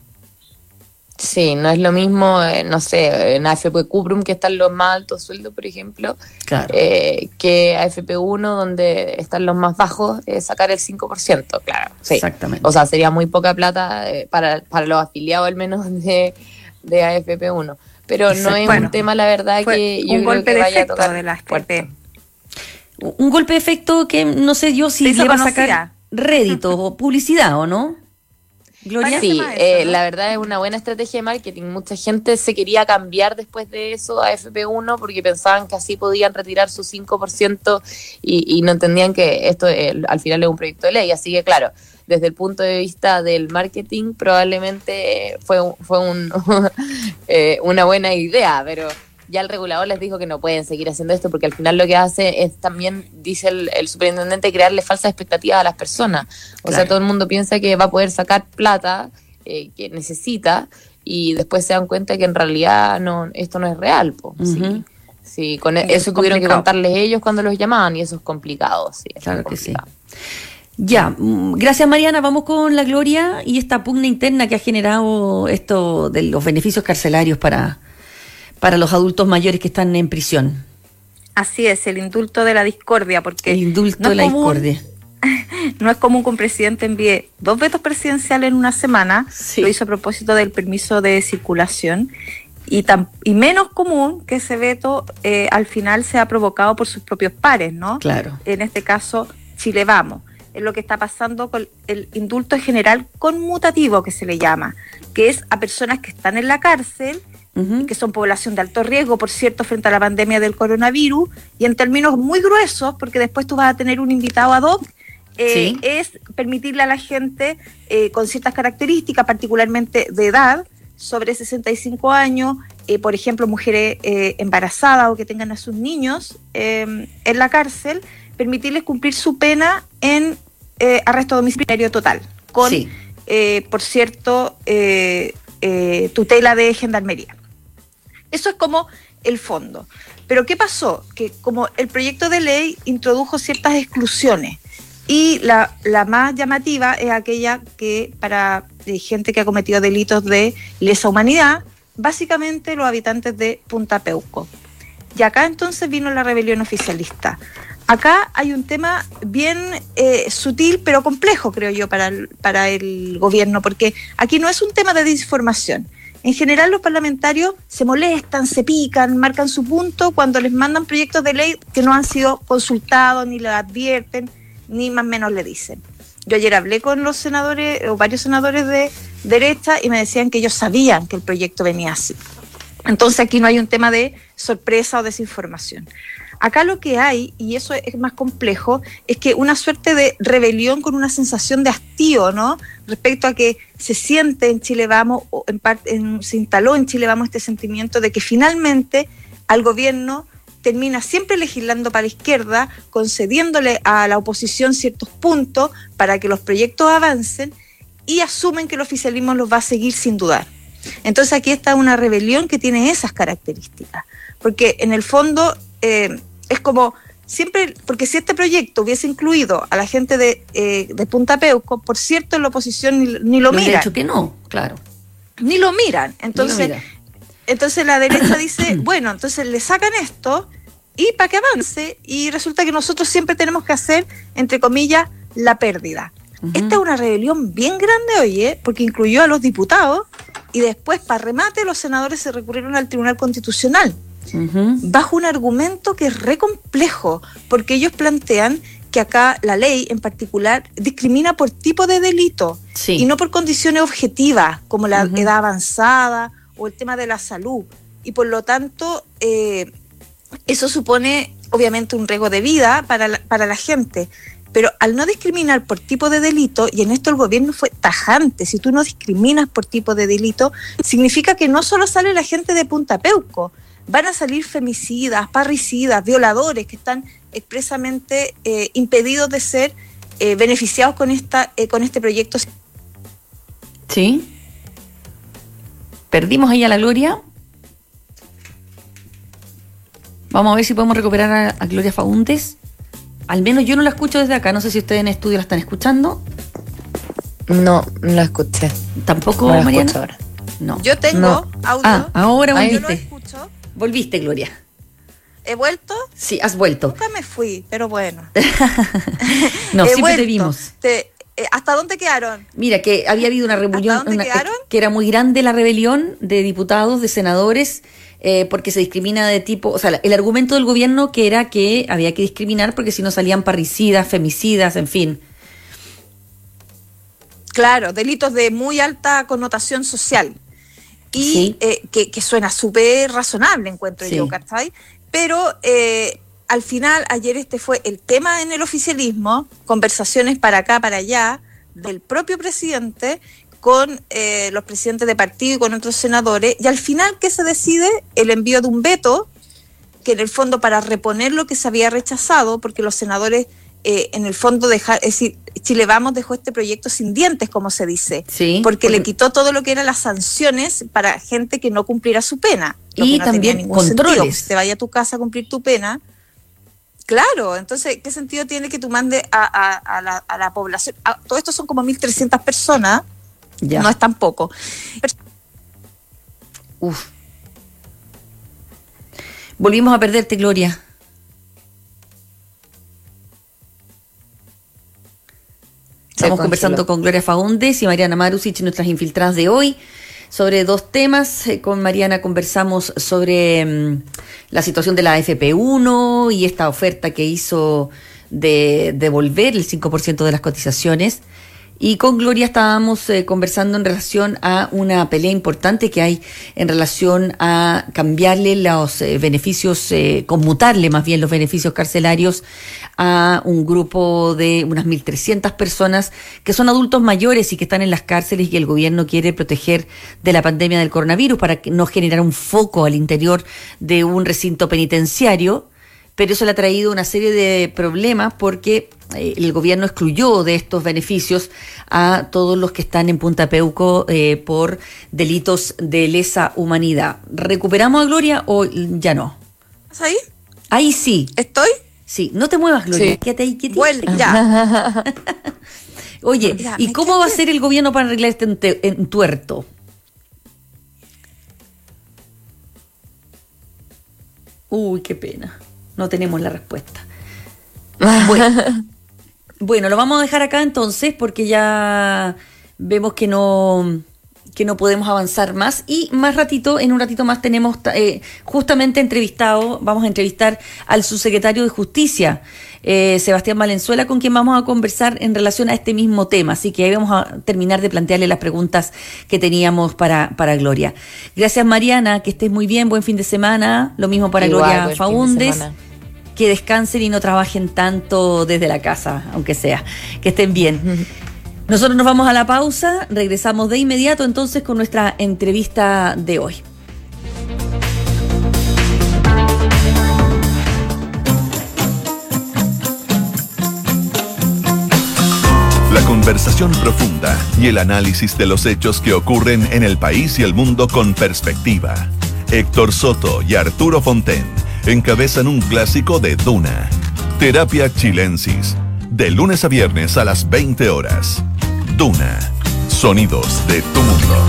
Sí, no es lo mismo, eh, no sé, en A F P Cuprum, que están los más altos sueldos, por ejemplo, claro. eh, que A F P uno, donde están los más bajos, eh, sacar el cinco por ciento, claro. Sí. Exactamente. O sea, sería muy poca plata eh, para, para los afiliados, al menos, de, de A F P uno. Pero no es bueno, un tema, la verdad, que yo un creo golpe que de vaya a efecto tocar de la F P P. Un golpe de efecto que no sé yo si le va a sacar rédito o publicidad, ¿o no? Gloria. Sí, eh, ¿no? La verdad es una buena estrategia de marketing. Mucha gente se quería cambiar después de eso a F P uno porque pensaban que así podían retirar su cinco por ciento y, y no entendían que esto eh, al final es un proyecto de ley. Así que claro, desde el punto de vista del marketing probablemente fue, un, fue un, eh, una buena idea, pero ya el regulador les dijo que no pueden seguir haciendo esto porque al final lo que hace es también, dice el, el superintendente, crearle falsas expectativas a las personas. O claro. sea, todo el mundo piensa que va a poder sacar plata eh, que necesita y después se dan cuenta que en realidad no, esto no es real. Po. Uh-huh. Sí, sí, con eso, eso tuvieron que contarles ellos cuando los llamaban y eso es complicado. Sí, es claro que sí. Ya, gracias Mariana, vamos con la Gloria y esta pugna interna que ha generado esto de los beneficios carcelarios para... para los adultos mayores que están en prisión. Así es, el indulto de la discordia, porque... El indulto no de la común, discordia. No es común que un presidente envíe dos vetos presidenciales en una semana, sí. Lo hizo a propósito del permiso de circulación, y, tan, y menos común que ese veto eh, al final sea provocado por sus propios pares, ¿no? Claro. En este caso, Chile Vamos. Es lo que está pasando con el indulto general conmutativo, que se le llama, que es a personas que están en la cárcel uh-huh. que son población de alto riesgo, por cierto, frente a la pandemia del coronavirus, y en términos muy gruesos, porque después tú vas a tener un invitado ad hoc, eh, sí. es permitirle a la gente eh, con ciertas características, particularmente de edad, sobre sesenta y cinco años, eh, por ejemplo, mujeres eh, embarazadas o que tengan a sus niños eh, en la cárcel, permitirles cumplir su pena en eh, arresto domiciliario total, con, sí. eh, por cierto, eh, eh, tutela de gendarmería. Eso es como el fondo. Pero ¿qué pasó? Que como el proyecto de ley introdujo ciertas exclusiones, y la, la más llamativa es aquella que para gente que ha cometido delitos de lesa humanidad, básicamente los habitantes de Punta Peuco. Y acá entonces vino la rebelión oficialista. Acá hay un tema bien eh, sutil, pero complejo, creo yo, para el, para el gobierno, porque aquí no es un tema de desinformación. En general los parlamentarios se molestan, se pican, marcan su punto cuando les mandan proyectos de ley que no han sido consultados, ni le advierten, ni más o menos le dicen. Yo ayer hablé con los senadores, o varios senadores de derecha, y me decían que ellos sabían que el proyecto venía así. Entonces aquí no hay un tema de sorpresa o desinformación. Acá lo que hay, y eso es más complejo, es que una suerte de rebelión con una sensación de hastío, ¿no? Respecto a que se siente en Chile Vamos, o en parte, en, se instaló en Chile Vamos este sentimiento de que finalmente al gobierno termina siempre legislando para la izquierda, concediéndole a la oposición ciertos puntos para que los proyectos avancen, y asumen que el oficialismo los va a seguir sin dudar. Entonces aquí está una rebelión que tiene esas características, porque en el fondo eh, es como siempre, porque si este proyecto hubiese incluido a la gente de, eh, de Punta Peuco, por cierto, en la oposición ni, ni lo miran. De hecho que no, claro. Ni lo miran. Entonces, lo mira. entonces la derecha dice, bueno, entonces le sacan esto y para que avance, y resulta que nosotros siempre tenemos que hacer, entre comillas, la pérdida. Uh-huh. Esta es una rebelión bien grande, oye, porque incluyó a los diputados, y después, para remate, los senadores se recurrieron al Tribunal Constitucional, uh-huh. bajo un argumento que es re complejo, porque ellos plantean que acá la ley en particular discrimina por tipo de delito, sí. y no por condiciones objetivas, como la uh-huh. edad avanzada o el tema de la salud, y por lo tanto eh, eso supone obviamente un riesgo de vida para la, para la gente. Pero al no discriminar por tipo de delito, y en esto el gobierno fue tajante, si tú no discriminas por tipo de delito, significa que no solo sale la gente de Punta Peuco, van a salir femicidas, parricidas, violadores que están expresamente eh, impedidos de ser eh, beneficiados con esta eh, con este proyecto. Sí. Perdimos ahí a la Gloria. Vamos a ver si podemos recuperar a, a Gloria Faúndez. Al menos yo no la escucho desde acá. No sé si ustedes en estudio la están escuchando. No, no la escuché. ¿Tampoco, no Mariana? Ahora. No. Yo tengo no. audio. Ah, ahora volviste. Yo lo escucho. Volviste, Gloria. ¿He vuelto? Sí, has vuelto. Nunca me fui, pero bueno. No, He siempre vuelto. te vimos. Te, eh, ¿Hasta dónde quedaron? Mira, que había habido una rebelión. ¿Hasta dónde una, quedaron? Que era muy grande la rebelión de diputados, de senadores, eh, porque se discrimina de tipo. O sea, el argumento del gobierno que era que había que discriminar porque si no salían parricidas, femicidas, en fin. Claro, delitos de muy alta connotación social. Y sí. eh, que, que suena súper razonable, encuentro sí. yo, ¿cachai? Pero eh, al final, ayer este fue el tema en el oficialismo, conversaciones para acá, para allá, del propio presidente con eh, los presidentes de partido y con otros senadores, y al final, ¿qué se decide? El envío de un veto, que en el fondo para reponer lo que se había rechazado, porque los senadores eh, en el fondo dejar, es decir, Chile Vamos dejó este proyecto sin dientes, como se dice, sí, porque, porque le quitó todo lo que eran las sanciones para gente que no cumpliera su pena. Y no también controles. Si te vaya a tu casa a cumplir tu pena, claro, entonces, ¿qué sentido tiene que tú mandes a, a, a, la, a la población? A, todo esto son como mil trescientas personas, ya. No es tan poco. Uf. Volvimos a perderte, Gloria. Estamos conversando con Gloria Faúndez y Mariana Marusic, nuestras infiltradas de hoy, sobre dos temas. Con Mariana conversamos sobre um, la situación de la A F P uno y esta oferta que hizo de devolver el cinco por ciento de las cotizaciones. Y con Gloria estábamos eh, conversando en relación a una pelea importante que hay en relación a cambiarle los eh, beneficios, eh, conmutarle más bien los beneficios carcelarios a un grupo de unas mil trescientas personas que son adultos mayores y que están en las cárceles y el gobierno quiere proteger de la pandemia del coronavirus para no generar un foco al interior de un recinto penitenciario. Pero eso le ha traído una serie de problemas porque eh, el gobierno excluyó de estos beneficios a todos los que están en Punta Peuco eh, por delitos de lesa humanidad. ¿Recuperamos a Gloria o ya no? ¿Estás ahí? Ahí sí. ¿Estoy? Sí, no te muevas, Gloria. Sí. Quédate ahí, quédate. Vuelve, ya. Oye, Ya, ¿y me cómo va a quedé. ser el gobierno para arreglar este ente- entuerto? Uy, qué pena. No tenemos la respuesta. Bueno, bueno, lo vamos a dejar acá entonces porque ya vemos que no que no podemos avanzar más y más ratito, en un ratito más tenemos eh, justamente entrevistado, vamos a entrevistar al subsecretario de Justicia, eh, Sebastián Valenzuela, con quien vamos a conversar en relación a este mismo tema, así que ahí vamos a terminar de plantearle las preguntas que teníamos para, para Gloria. Gracias, Mariana, que estés muy bien, buen fin de semana, lo mismo para Igual, Gloria buen fin de Faúndez. semana. Que descansen y no trabajen tanto desde la casa, aunque sea. Que estén bien. Nosotros nos vamos a la pausa, regresamos de inmediato entonces con nuestra entrevista de hoy. La conversación profunda y el análisis de los hechos que ocurren en el país y el mundo con perspectiva. Héctor Soto y Arturo Fonten encabezan un clásico de Duna. Terapia Chilensis. De lunes a viernes a las veinte horas. Duna. Sonidos de tu mundo.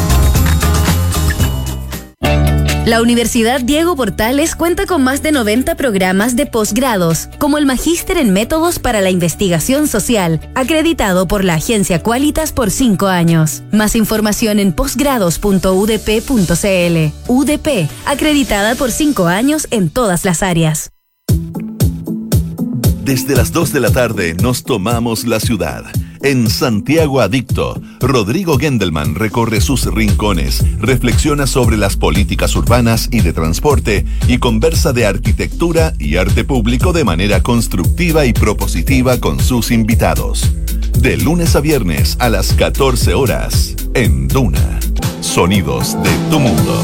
La Universidad Diego Portales cuenta con más de noventa programas de posgrados, como el Magíster en Métodos para la Investigación Social, acreditado por la Agencia Qualitas por cinco años. Más información en posgrados punto u d p punto c l. U D P, acreditada por cinco años en todas las áreas. Desde las dos de la tarde nos tomamos la ciudad. En Santiago Adicto, Rodrigo Gendelman recorre sus rincones, reflexiona sobre las políticas urbanas y de transporte y conversa de arquitectura y arte público de manera constructiva y propositiva con sus invitados. De lunes a viernes a las catorce horas, en Duna. Sonidos de tu mundo.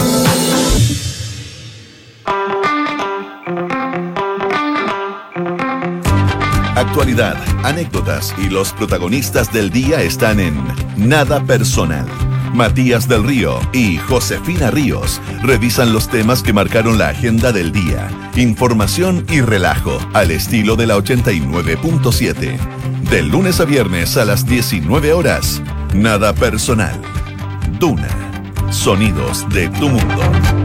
Actualidad, anécdotas y los protagonistas del día están en Nada Personal. Matías del Río y Josefina Ríos revisan los temas que marcaron la agenda del día. Información y relajo al estilo de la ochenta y nueve punto siete. De lunes a viernes a las diecinueve horas. Nada Personal. Duna. Sonidos de tu mundo.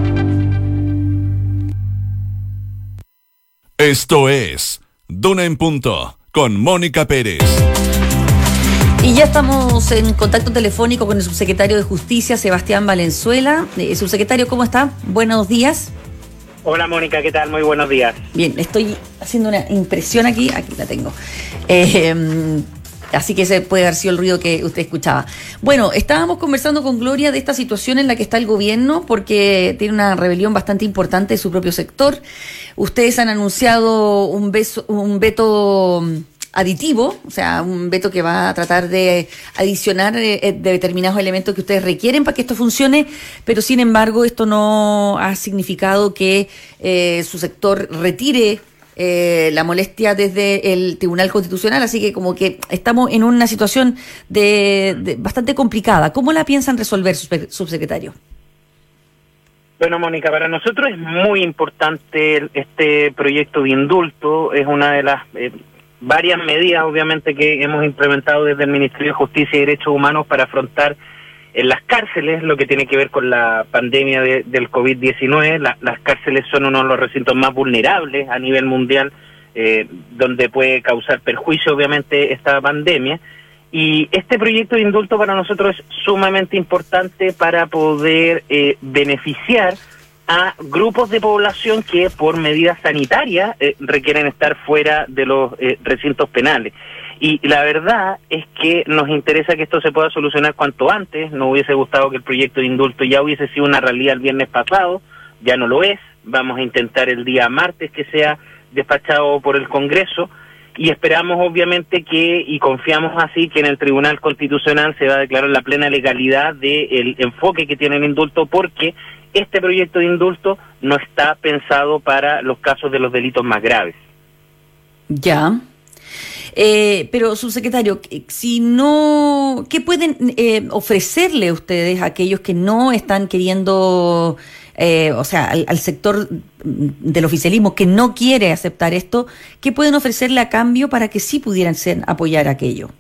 Esto es Duna en Punto, con Mónica Pérez. Y ya estamos en contacto telefónico con el subsecretario de Justicia, Sebastián Valenzuela. Eh, subsecretario, ¿cómo está? Buenos días. Hola, Mónica, ¿qué tal? Muy buenos días. Bien, estoy haciendo una impresión aquí. Aquí la tengo. Eh, así que ese puede haber sido el ruido que usted escuchaba. Bueno, estábamos conversando con Gloria de esta situación en la que está el gobierno, porque tiene una rebelión bastante importante de su propio sector. Ustedes han anunciado un, beso, un veto aditivo, o sea, un veto que va a tratar de adicionar eh, de determinados elementos que ustedes requieren para que esto funcione, pero sin embargo esto no ha significado que eh, su sector retire eh, la molestia desde el Tribunal Constitucional, así que como que estamos en una situación de, de bastante complicada. ¿Cómo la piensan resolver, subsecretario? Bueno, Mónica, para nosotros es muy importante este proyecto de indulto, es una de las eh, varias medidas, obviamente, que hemos implementado desde el Ministerio de Justicia y Derechos Humanos para afrontar en las cárceles lo que tiene que ver con la pandemia de, del COVID diecinueve. La, las cárceles son uno de los recintos más vulnerables a nivel mundial, eh, donde puede causar perjuicio, obviamente, esta pandemia. Y este proyecto de indulto para nosotros es sumamente importante para poder eh, beneficiar a grupos de población que por medidas sanitarias eh, requieren estar fuera de los eh, recintos penales. Y la verdad es que nos interesa que esto se pueda solucionar cuanto antes. Nos hubiese gustado que el proyecto de indulto ya hubiese sido una realidad el viernes pasado, ya no lo es. Vamos a intentar el día martes que sea despachado por el Congreso y esperamos obviamente que, y confiamos así, que en el Tribunal Constitucional se va a declarar la plena legalidad del enfoque que tiene el indulto, porque este proyecto de indulto no está pensado para los casos de los delitos más graves. Ya. Eh, pero, subsecretario, si no, ¿qué pueden eh, ofrecerle ustedes a aquellos que no están queriendo, eh, o sea, al, al sector del oficialismo que no quiere aceptar esto, qué pueden ofrecerle a cambio para que sí pudieran ser, apoyar aquello?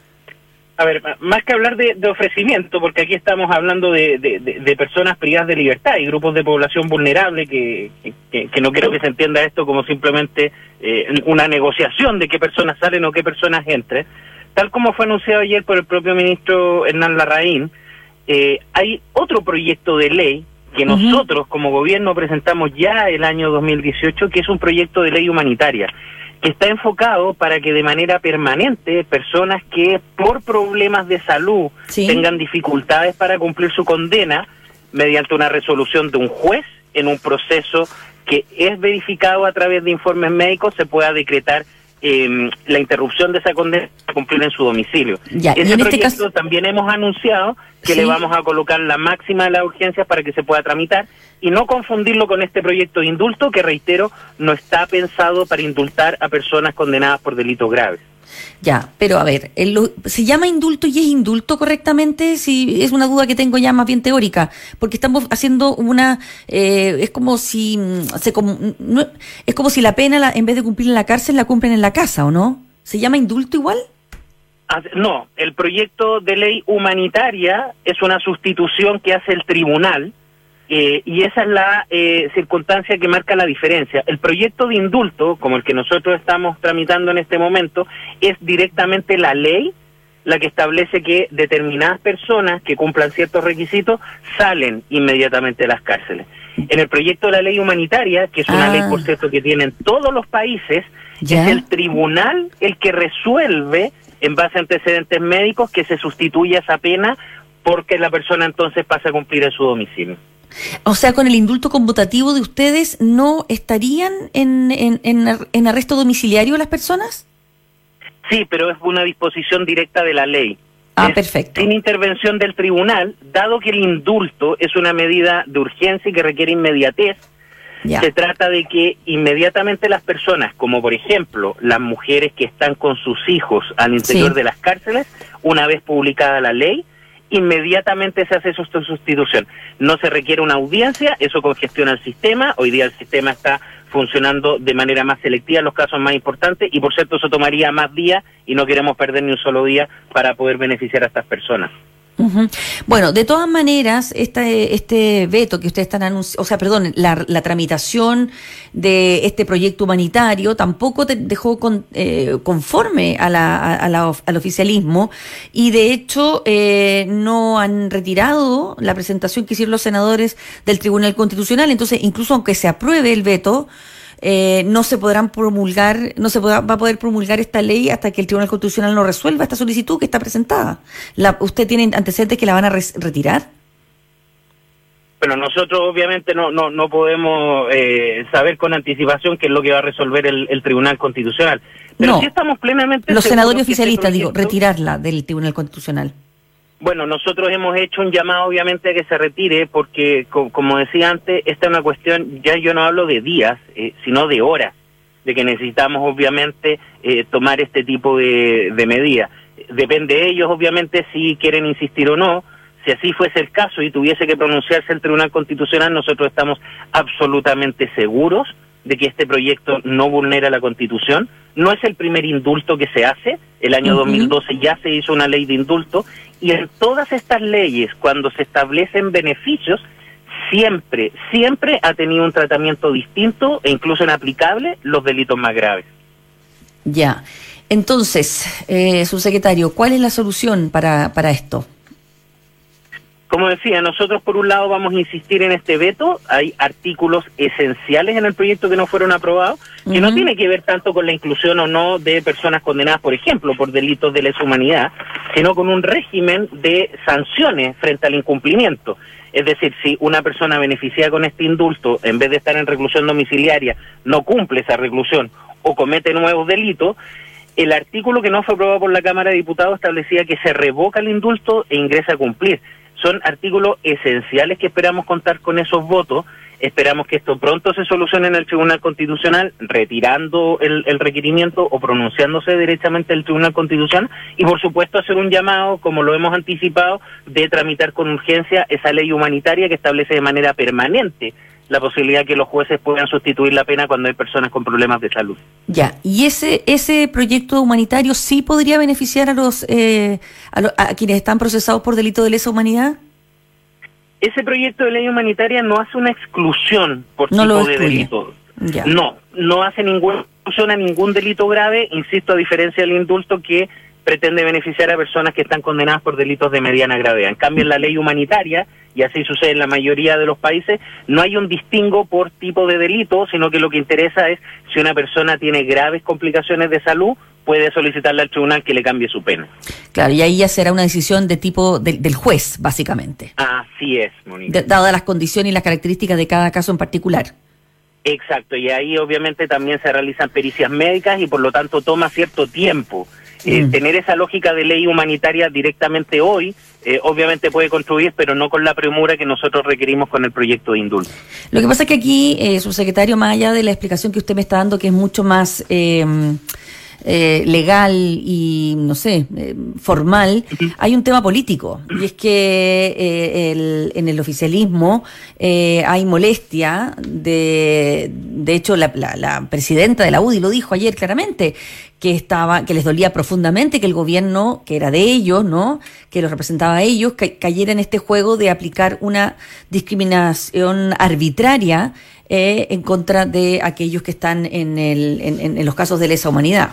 A ver, más que hablar de, de ofrecimiento, porque aquí estamos hablando de, de, de, de personas privadas de libertad y grupos de población vulnerable, que, que, que no quiero que se entienda esto como simplemente eh, una negociación de qué personas salen o qué personas entren. Tal como fue anunciado ayer por el propio ministro Hernán Larraín, eh, hay otro proyecto de ley que uh-huh. nosotros como gobierno presentamos ya el año dos mil dieciocho, que es un proyecto de ley humanitaria, que está enfocado para que de manera permanente personas que por problemas de salud sí. tengan dificultades para cumplir su condena, mediante una resolución de un juez en un proceso que es verificado a través de informes médicos, se pueda decretar eh, la interrupción de esa condena para cumplir en su domicilio. Ya, Ese en proyecto este caso también hemos anunciado que sí. le vamos a colocar la máxima de las urgencias para que se pueda tramitar, y no confundirlo con este proyecto de indulto que, reitero, no está pensado para indultar a personas condenadas por delitos graves. Ya, pero a ver, el, ¿se llama indulto y es indulto correctamente? Si es una duda que tengo ya más bien teórica, porque estamos haciendo una, eh, es como si se no, es como si la pena la, en vez de cumplir en la cárcel la cumplen en la casa, ¿o no? ¿Se llama indulto igual? No, el proyecto de ley humanitaria es una sustitución que hace el tribunal. Eh, y esa es la eh, circunstancia que marca la diferencia. El proyecto de indulto, como el que nosotros estamos tramitando en este momento, es directamente la ley la que establece que determinadas personas que cumplan ciertos requisitos salen inmediatamente de las cárceles. En el proyecto de la ley humanitaria, que es una ah. ley, por cierto, que tienen todos los países, ¿ya? Es el tribunal el que resuelve, en base a antecedentes médicos, que se sustituya esa pena porque la persona entonces pasa a cumplir en su domicilio. O sea, con el indulto conmutativo de ustedes, ¿no estarían en, en, en, en arresto domiciliario las personas? Sí, pero es una disposición directa de la ley. Ah, es perfecto. Sin intervención del tribunal, dado que el indulto es una medida de urgencia y que requiere inmediatez, ya. Se trata de que inmediatamente las personas, como por ejemplo las mujeres que están con sus hijos al interior sí. de las cárceles, una vez publicada la ley, inmediatamente se hace su sustitución. No se requiere una audiencia, eso congestiona el sistema. Hoy día el sistema está funcionando de manera más selectiva en los casos más importantes, y por cierto eso tomaría más días y no queremos perder ni un solo día para poder beneficiar a estas personas. Uh-huh. Bueno, de todas maneras, este, este veto que ustedes están anunciando, o sea, perdón, la, la tramitación de este proyecto humanitario tampoco te dejó con, eh, conforme a la, a, a la, al oficialismo, y de hecho eh, no han retirado la presentación que hicieron los senadores del Tribunal Constitucional. Entonces, incluso aunque se apruebe el veto, Eh, no se podrán promulgar, no se podrá, va a poder promulgar esta ley hasta que el Tribunal Constitucional no resuelva esta solicitud que está presentada. La, ¿Usted tiene antecedentes que la van a res, retirar? Bueno, nosotros obviamente no no no podemos eh, saber con anticipación qué es lo que va a resolver el, el Tribunal Constitucional. Pero no, sí estamos plenamente los senadores este oficialistas, proyecto, digo, retirarla del Tribunal Constitucional. Bueno, nosotros hemos hecho un llamado obviamente a que se retire porque, co como decía antes, esta es una cuestión, ya yo no hablo de días, eh, sino de horas, de que necesitamos obviamente eh, tomar este tipo de, de medidas. Depende de ellos obviamente si quieren insistir o no. Si así fuese el caso y tuviese que pronunciarse el Tribunal Constitucional, nosotros estamos absolutamente seguros de que este proyecto no vulnera la Constitución. No es el primer indulto que se hace. El año uh-huh. dos mil doce ya se hizo una ley de indulto, y en todas estas leyes, cuando se establecen beneficios, siempre, siempre ha tenido un tratamiento distinto e incluso inaplicable los delitos más graves. Ya. Entonces, eh, subsecretario, ¿cuál es la solución para, para esto? Como decía, nosotros por un lado vamos a insistir en este veto. Hay artículos esenciales en el proyecto que no fueron aprobados, que uh-huh. no tiene que ver tanto con la inclusión o no de personas condenadas, por ejemplo, por delitos de lesa humanidad, sino con un régimen de sanciones frente al incumplimiento. Es decir, si una persona beneficiada con este indulto, en vez de estar en reclusión domiciliaria, no cumple esa reclusión o comete nuevos delitos, el artículo que no fue aprobado por la Cámara de Diputados establecía que se revoca el indulto e ingresa a cumplir. Son artículos esenciales que esperamos contar con esos votos. Esperamos que esto pronto se solucione en el Tribunal Constitucional, retirando el, el requerimiento o pronunciándose directamente el Tribunal Constitucional, y por supuesto hacer un llamado, como lo hemos anticipado, de tramitar con urgencia esa ley humanitaria que establece de manera permanente la posibilidad que los jueces puedan sustituir la pena cuando hay personas con problemas de salud. Ya, y ese ese proyecto humanitario sí podría beneficiar a los eh, a, lo, a quienes están procesados por delito de lesa humanidad. Ese proyecto de ley humanitaria no hace una exclusión por no tipo de delito. Ya. No, no hace ninguna exclusión a ningún delito grave, insisto, a diferencia del indulto que pretende beneficiar a personas que están condenadas por delitos de mediana gravedad. En cambio, en la ley humanitaria, y así sucede en la mayoría de los países, no hay un distingo por tipo de delito, sino que lo que interesa es si una persona tiene graves complicaciones de salud, puede solicitarle al tribunal que le cambie su pena. Claro, y ahí ya será una decisión de tipo de, del juez, básicamente. Así es, Mónica. De, dadas las condiciones y las características de cada caso en particular. Exacto, y ahí obviamente también se realizan pericias médicas y por lo tanto toma cierto tiempo. Eh, mm. Tener esa lógica de ley humanitaria directamente hoy, eh, obviamente puede construir, pero no con la premura que nosotros requerimos con el proyecto de indulto. Lo que pasa es que aquí, eh, subsecretario, más allá de la explicación que usted me está dando, que es mucho más eh, eh, legal y, no sé, eh, formal, uh-huh. hay un tema político, y es que eh, el, en el oficialismo eh, hay molestia, de, de hecho la, la, la presidenta de la U D I lo dijo ayer claramente, que estaba, que les dolía profundamente que el gobierno, que era de ellos, ¿no?, que los representaba a ellos, ca- cayera en este juego de aplicar una discriminación arbitraria eh, en contra de aquellos que están en, el, en, en los casos de lesa humanidad.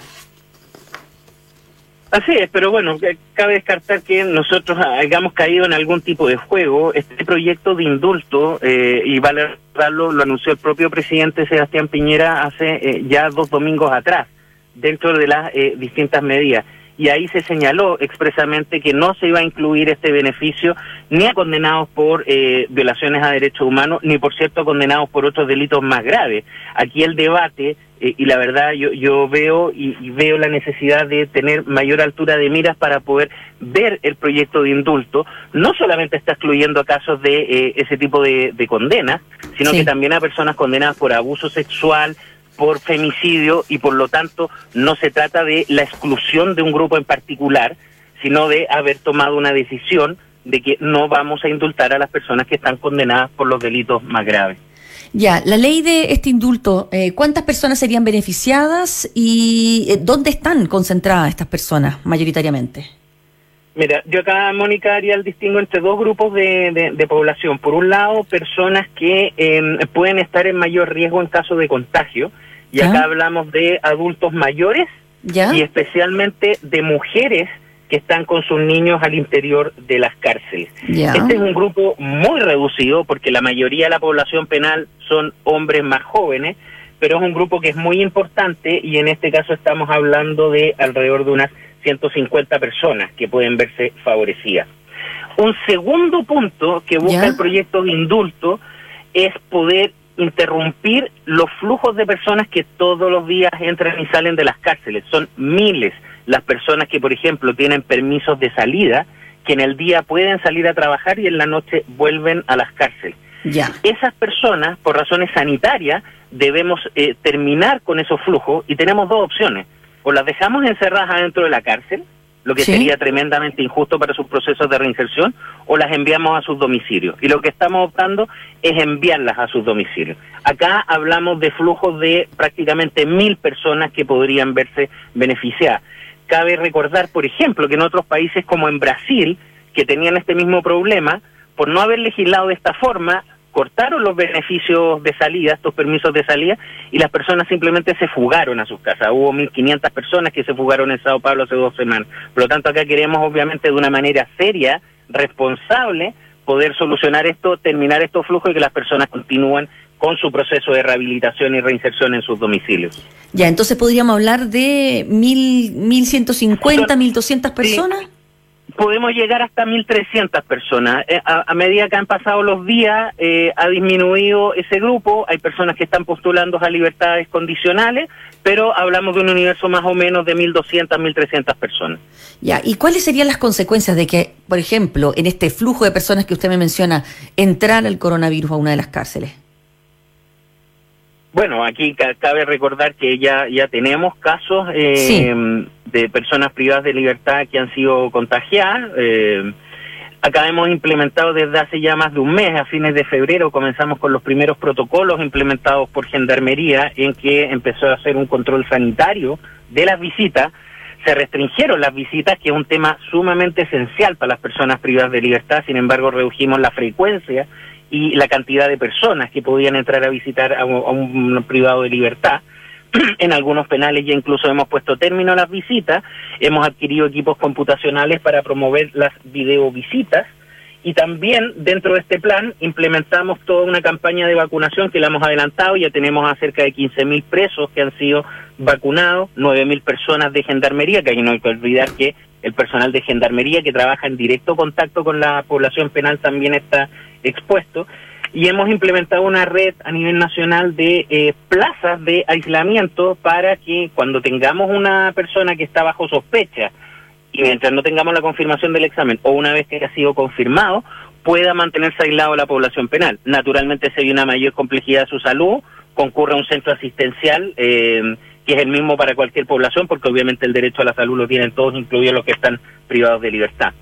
Así es, pero bueno, cabe descartar que nosotros hayamos caído en algún tipo de juego. Este proyecto de indulto, eh, y vale recordarlo, lo anunció el propio presidente Sebastián Piñera hace eh, ya dos domingos atrás, dentro de las eh, distintas medidas, y ahí se señaló expresamente que no se iba a incluir este beneficio ni a condenados por eh, violaciones a derechos humanos, ni por cierto condenados por otros delitos más graves. Aquí el debate, eh, y la verdad yo, yo veo y, y veo la necesidad de tener mayor altura de miras para poder ver el proyecto de indulto. No solamente está excluyendo a casos de eh, ese tipo de, de condenas, sino sí. que también a personas condenadas por abuso sexual, por femicidio, y por lo tanto no se trata de la exclusión de un grupo en particular, sino de haber tomado una decisión de que no vamos a indultar a las personas que están condenadas por los delitos más graves. Ya, la ley de este indulto, eh, ¿cuántas personas serían beneficiadas y eh, dónde están concentradas estas personas mayoritariamente? Mira, yo acá, Mónica, haría el distingo entre dos grupos de, de, de población. Por un lado, personas que eh, pueden estar en mayor riesgo en caso de contagio, y ¿Ya? acá hablamos de adultos mayores ¿Ya? y especialmente de mujeres que están con sus niños al interior de las cárceles. ¿Ya? Este es un grupo muy reducido porque la mayoría de la población penal son hombres más jóvenes, pero es un grupo que es muy importante, y en este caso estamos hablando de alrededor de unas ciento cincuenta personas que pueden verse favorecidas. Un segundo punto que busca ¿Ya? el proyecto de indulto es poder interrumpir los flujos de personas que todos los días entran y salen de las cárceles. Son miles las personas que, por ejemplo, tienen permisos de salida, que en el día pueden salir a trabajar y en la noche vuelven a las cárceles. Ya. Esas personas, por razones sanitarias, debemos eh, terminar con esos flujos, y tenemos dos opciones. O las dejamos encerradas adentro de la cárcel, lo que ¿Sí? sería tremendamente injusto para sus procesos de reinserción, o las enviamos a sus domicilios. Y lo que estamos optando es enviarlas a sus domicilios. Acá hablamos de flujos de prácticamente mil personas que podrían verse beneficiadas. Cabe recordar, por ejemplo, que en otros países como en Brasil, que tenían este mismo problema, por no haber legislado de esta forma, cortaron los beneficios de salida, estos permisos de salida, y las personas simplemente se fugaron a sus casas. Hubo mil quinientas personas que se fugaron en Sao Paulo hace dos semanas. Por lo tanto, acá queremos, obviamente, de una manera seria, responsable, poder solucionar esto, terminar estos flujos y que las personas continúen con su proceso de rehabilitación y reinserción en sus domicilios. Ya, entonces podríamos hablar de mil, mil ciento cincuenta, mil doscientas personas. Sí. Podemos llegar hasta mil trescientas personas. Eh, a, a medida que han pasado los días, eh, ha disminuido ese grupo. Hay personas que están postulando a libertades condicionales, pero hablamos de un universo más o menos de mil doscientas, mil trescientas personas. Ya, ¿y cuáles serían las consecuencias de que, por ejemplo, en este flujo de personas que usted me menciona, entrara el coronavirus a una de las cárceles? Bueno, aquí ca- cabe recordar que ya ya tenemos casos eh, sí. de personas privadas de libertad que han sido contagiadas. Eh, acá hemos implementado desde hace ya más de un mes, a fines de febrero, comenzamos con los primeros protocolos implementados por Gendarmería, en que empezó a hacer un control sanitario de las visitas. Se restringieron las visitas, que es un tema sumamente esencial para las personas privadas de libertad. Sin embargo, redujimos la frecuencia y la cantidad de personas que podían entrar a visitar a un, a un privado de libertad. En algunos penales ya incluso hemos puesto término a las visitas, hemos adquirido equipos computacionales para promover las videovisitas, y también dentro de este plan implementamos toda una campaña de vacunación que la hemos adelantado. Ya tenemos a cerca de quince mil presos que han sido vacunados, nueve mil personas de Gendarmería, que no hay que olvidar que el personal de Gendarmería que trabaja en directo contacto con la población penal también está expuesto, y hemos implementado una red a nivel nacional de eh, plazas de aislamiento para que cuando tengamos una persona que está bajo sospecha y mientras no tengamos la confirmación del examen o una vez que haya sido confirmado, pueda mantenerse aislado la población penal. Naturalmente, si hay una mayor complejidad de su salud, concurre a un centro asistencial eh, que es el mismo para cualquier población, porque obviamente el derecho a la salud lo tienen todos, incluidos los que están privados de libertad.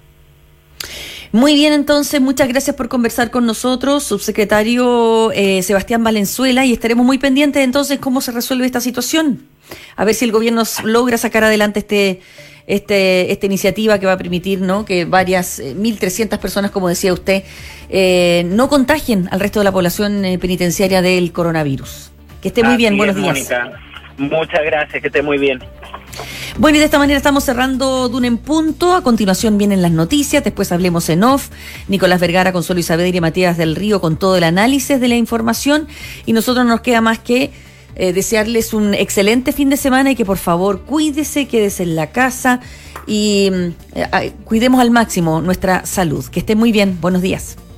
Muy bien, entonces, muchas gracias por conversar con nosotros, subsecretario eh, Sebastián Valenzuela, y estaremos muy pendientes entonces cómo se resuelve esta situación. A ver si el gobierno logra sacar adelante este este esta iniciativa que va a permitir, ¿no?, que varias eh, mil trescientas personas, como decía usted, eh, no contagien al resto de la población eh, penitenciaria del coronavirus. Que esté muy Así bien, buenos es, días. Mónica. Muchas gracias, que esté muy bien. Bueno, y de esta manera estamos cerrando Duna en Punto. A continuación vienen las noticias, después hablemos en off. Nicolás Vergara, Consuelo Saavedra y Matías del Río con todo el análisis de la información. Y nosotros no nos queda más que eh, desearles un excelente fin de semana y que por favor cuídese, quédese en la casa y eh, cuidemos al máximo nuestra salud. Que esté muy bien. Buenos días.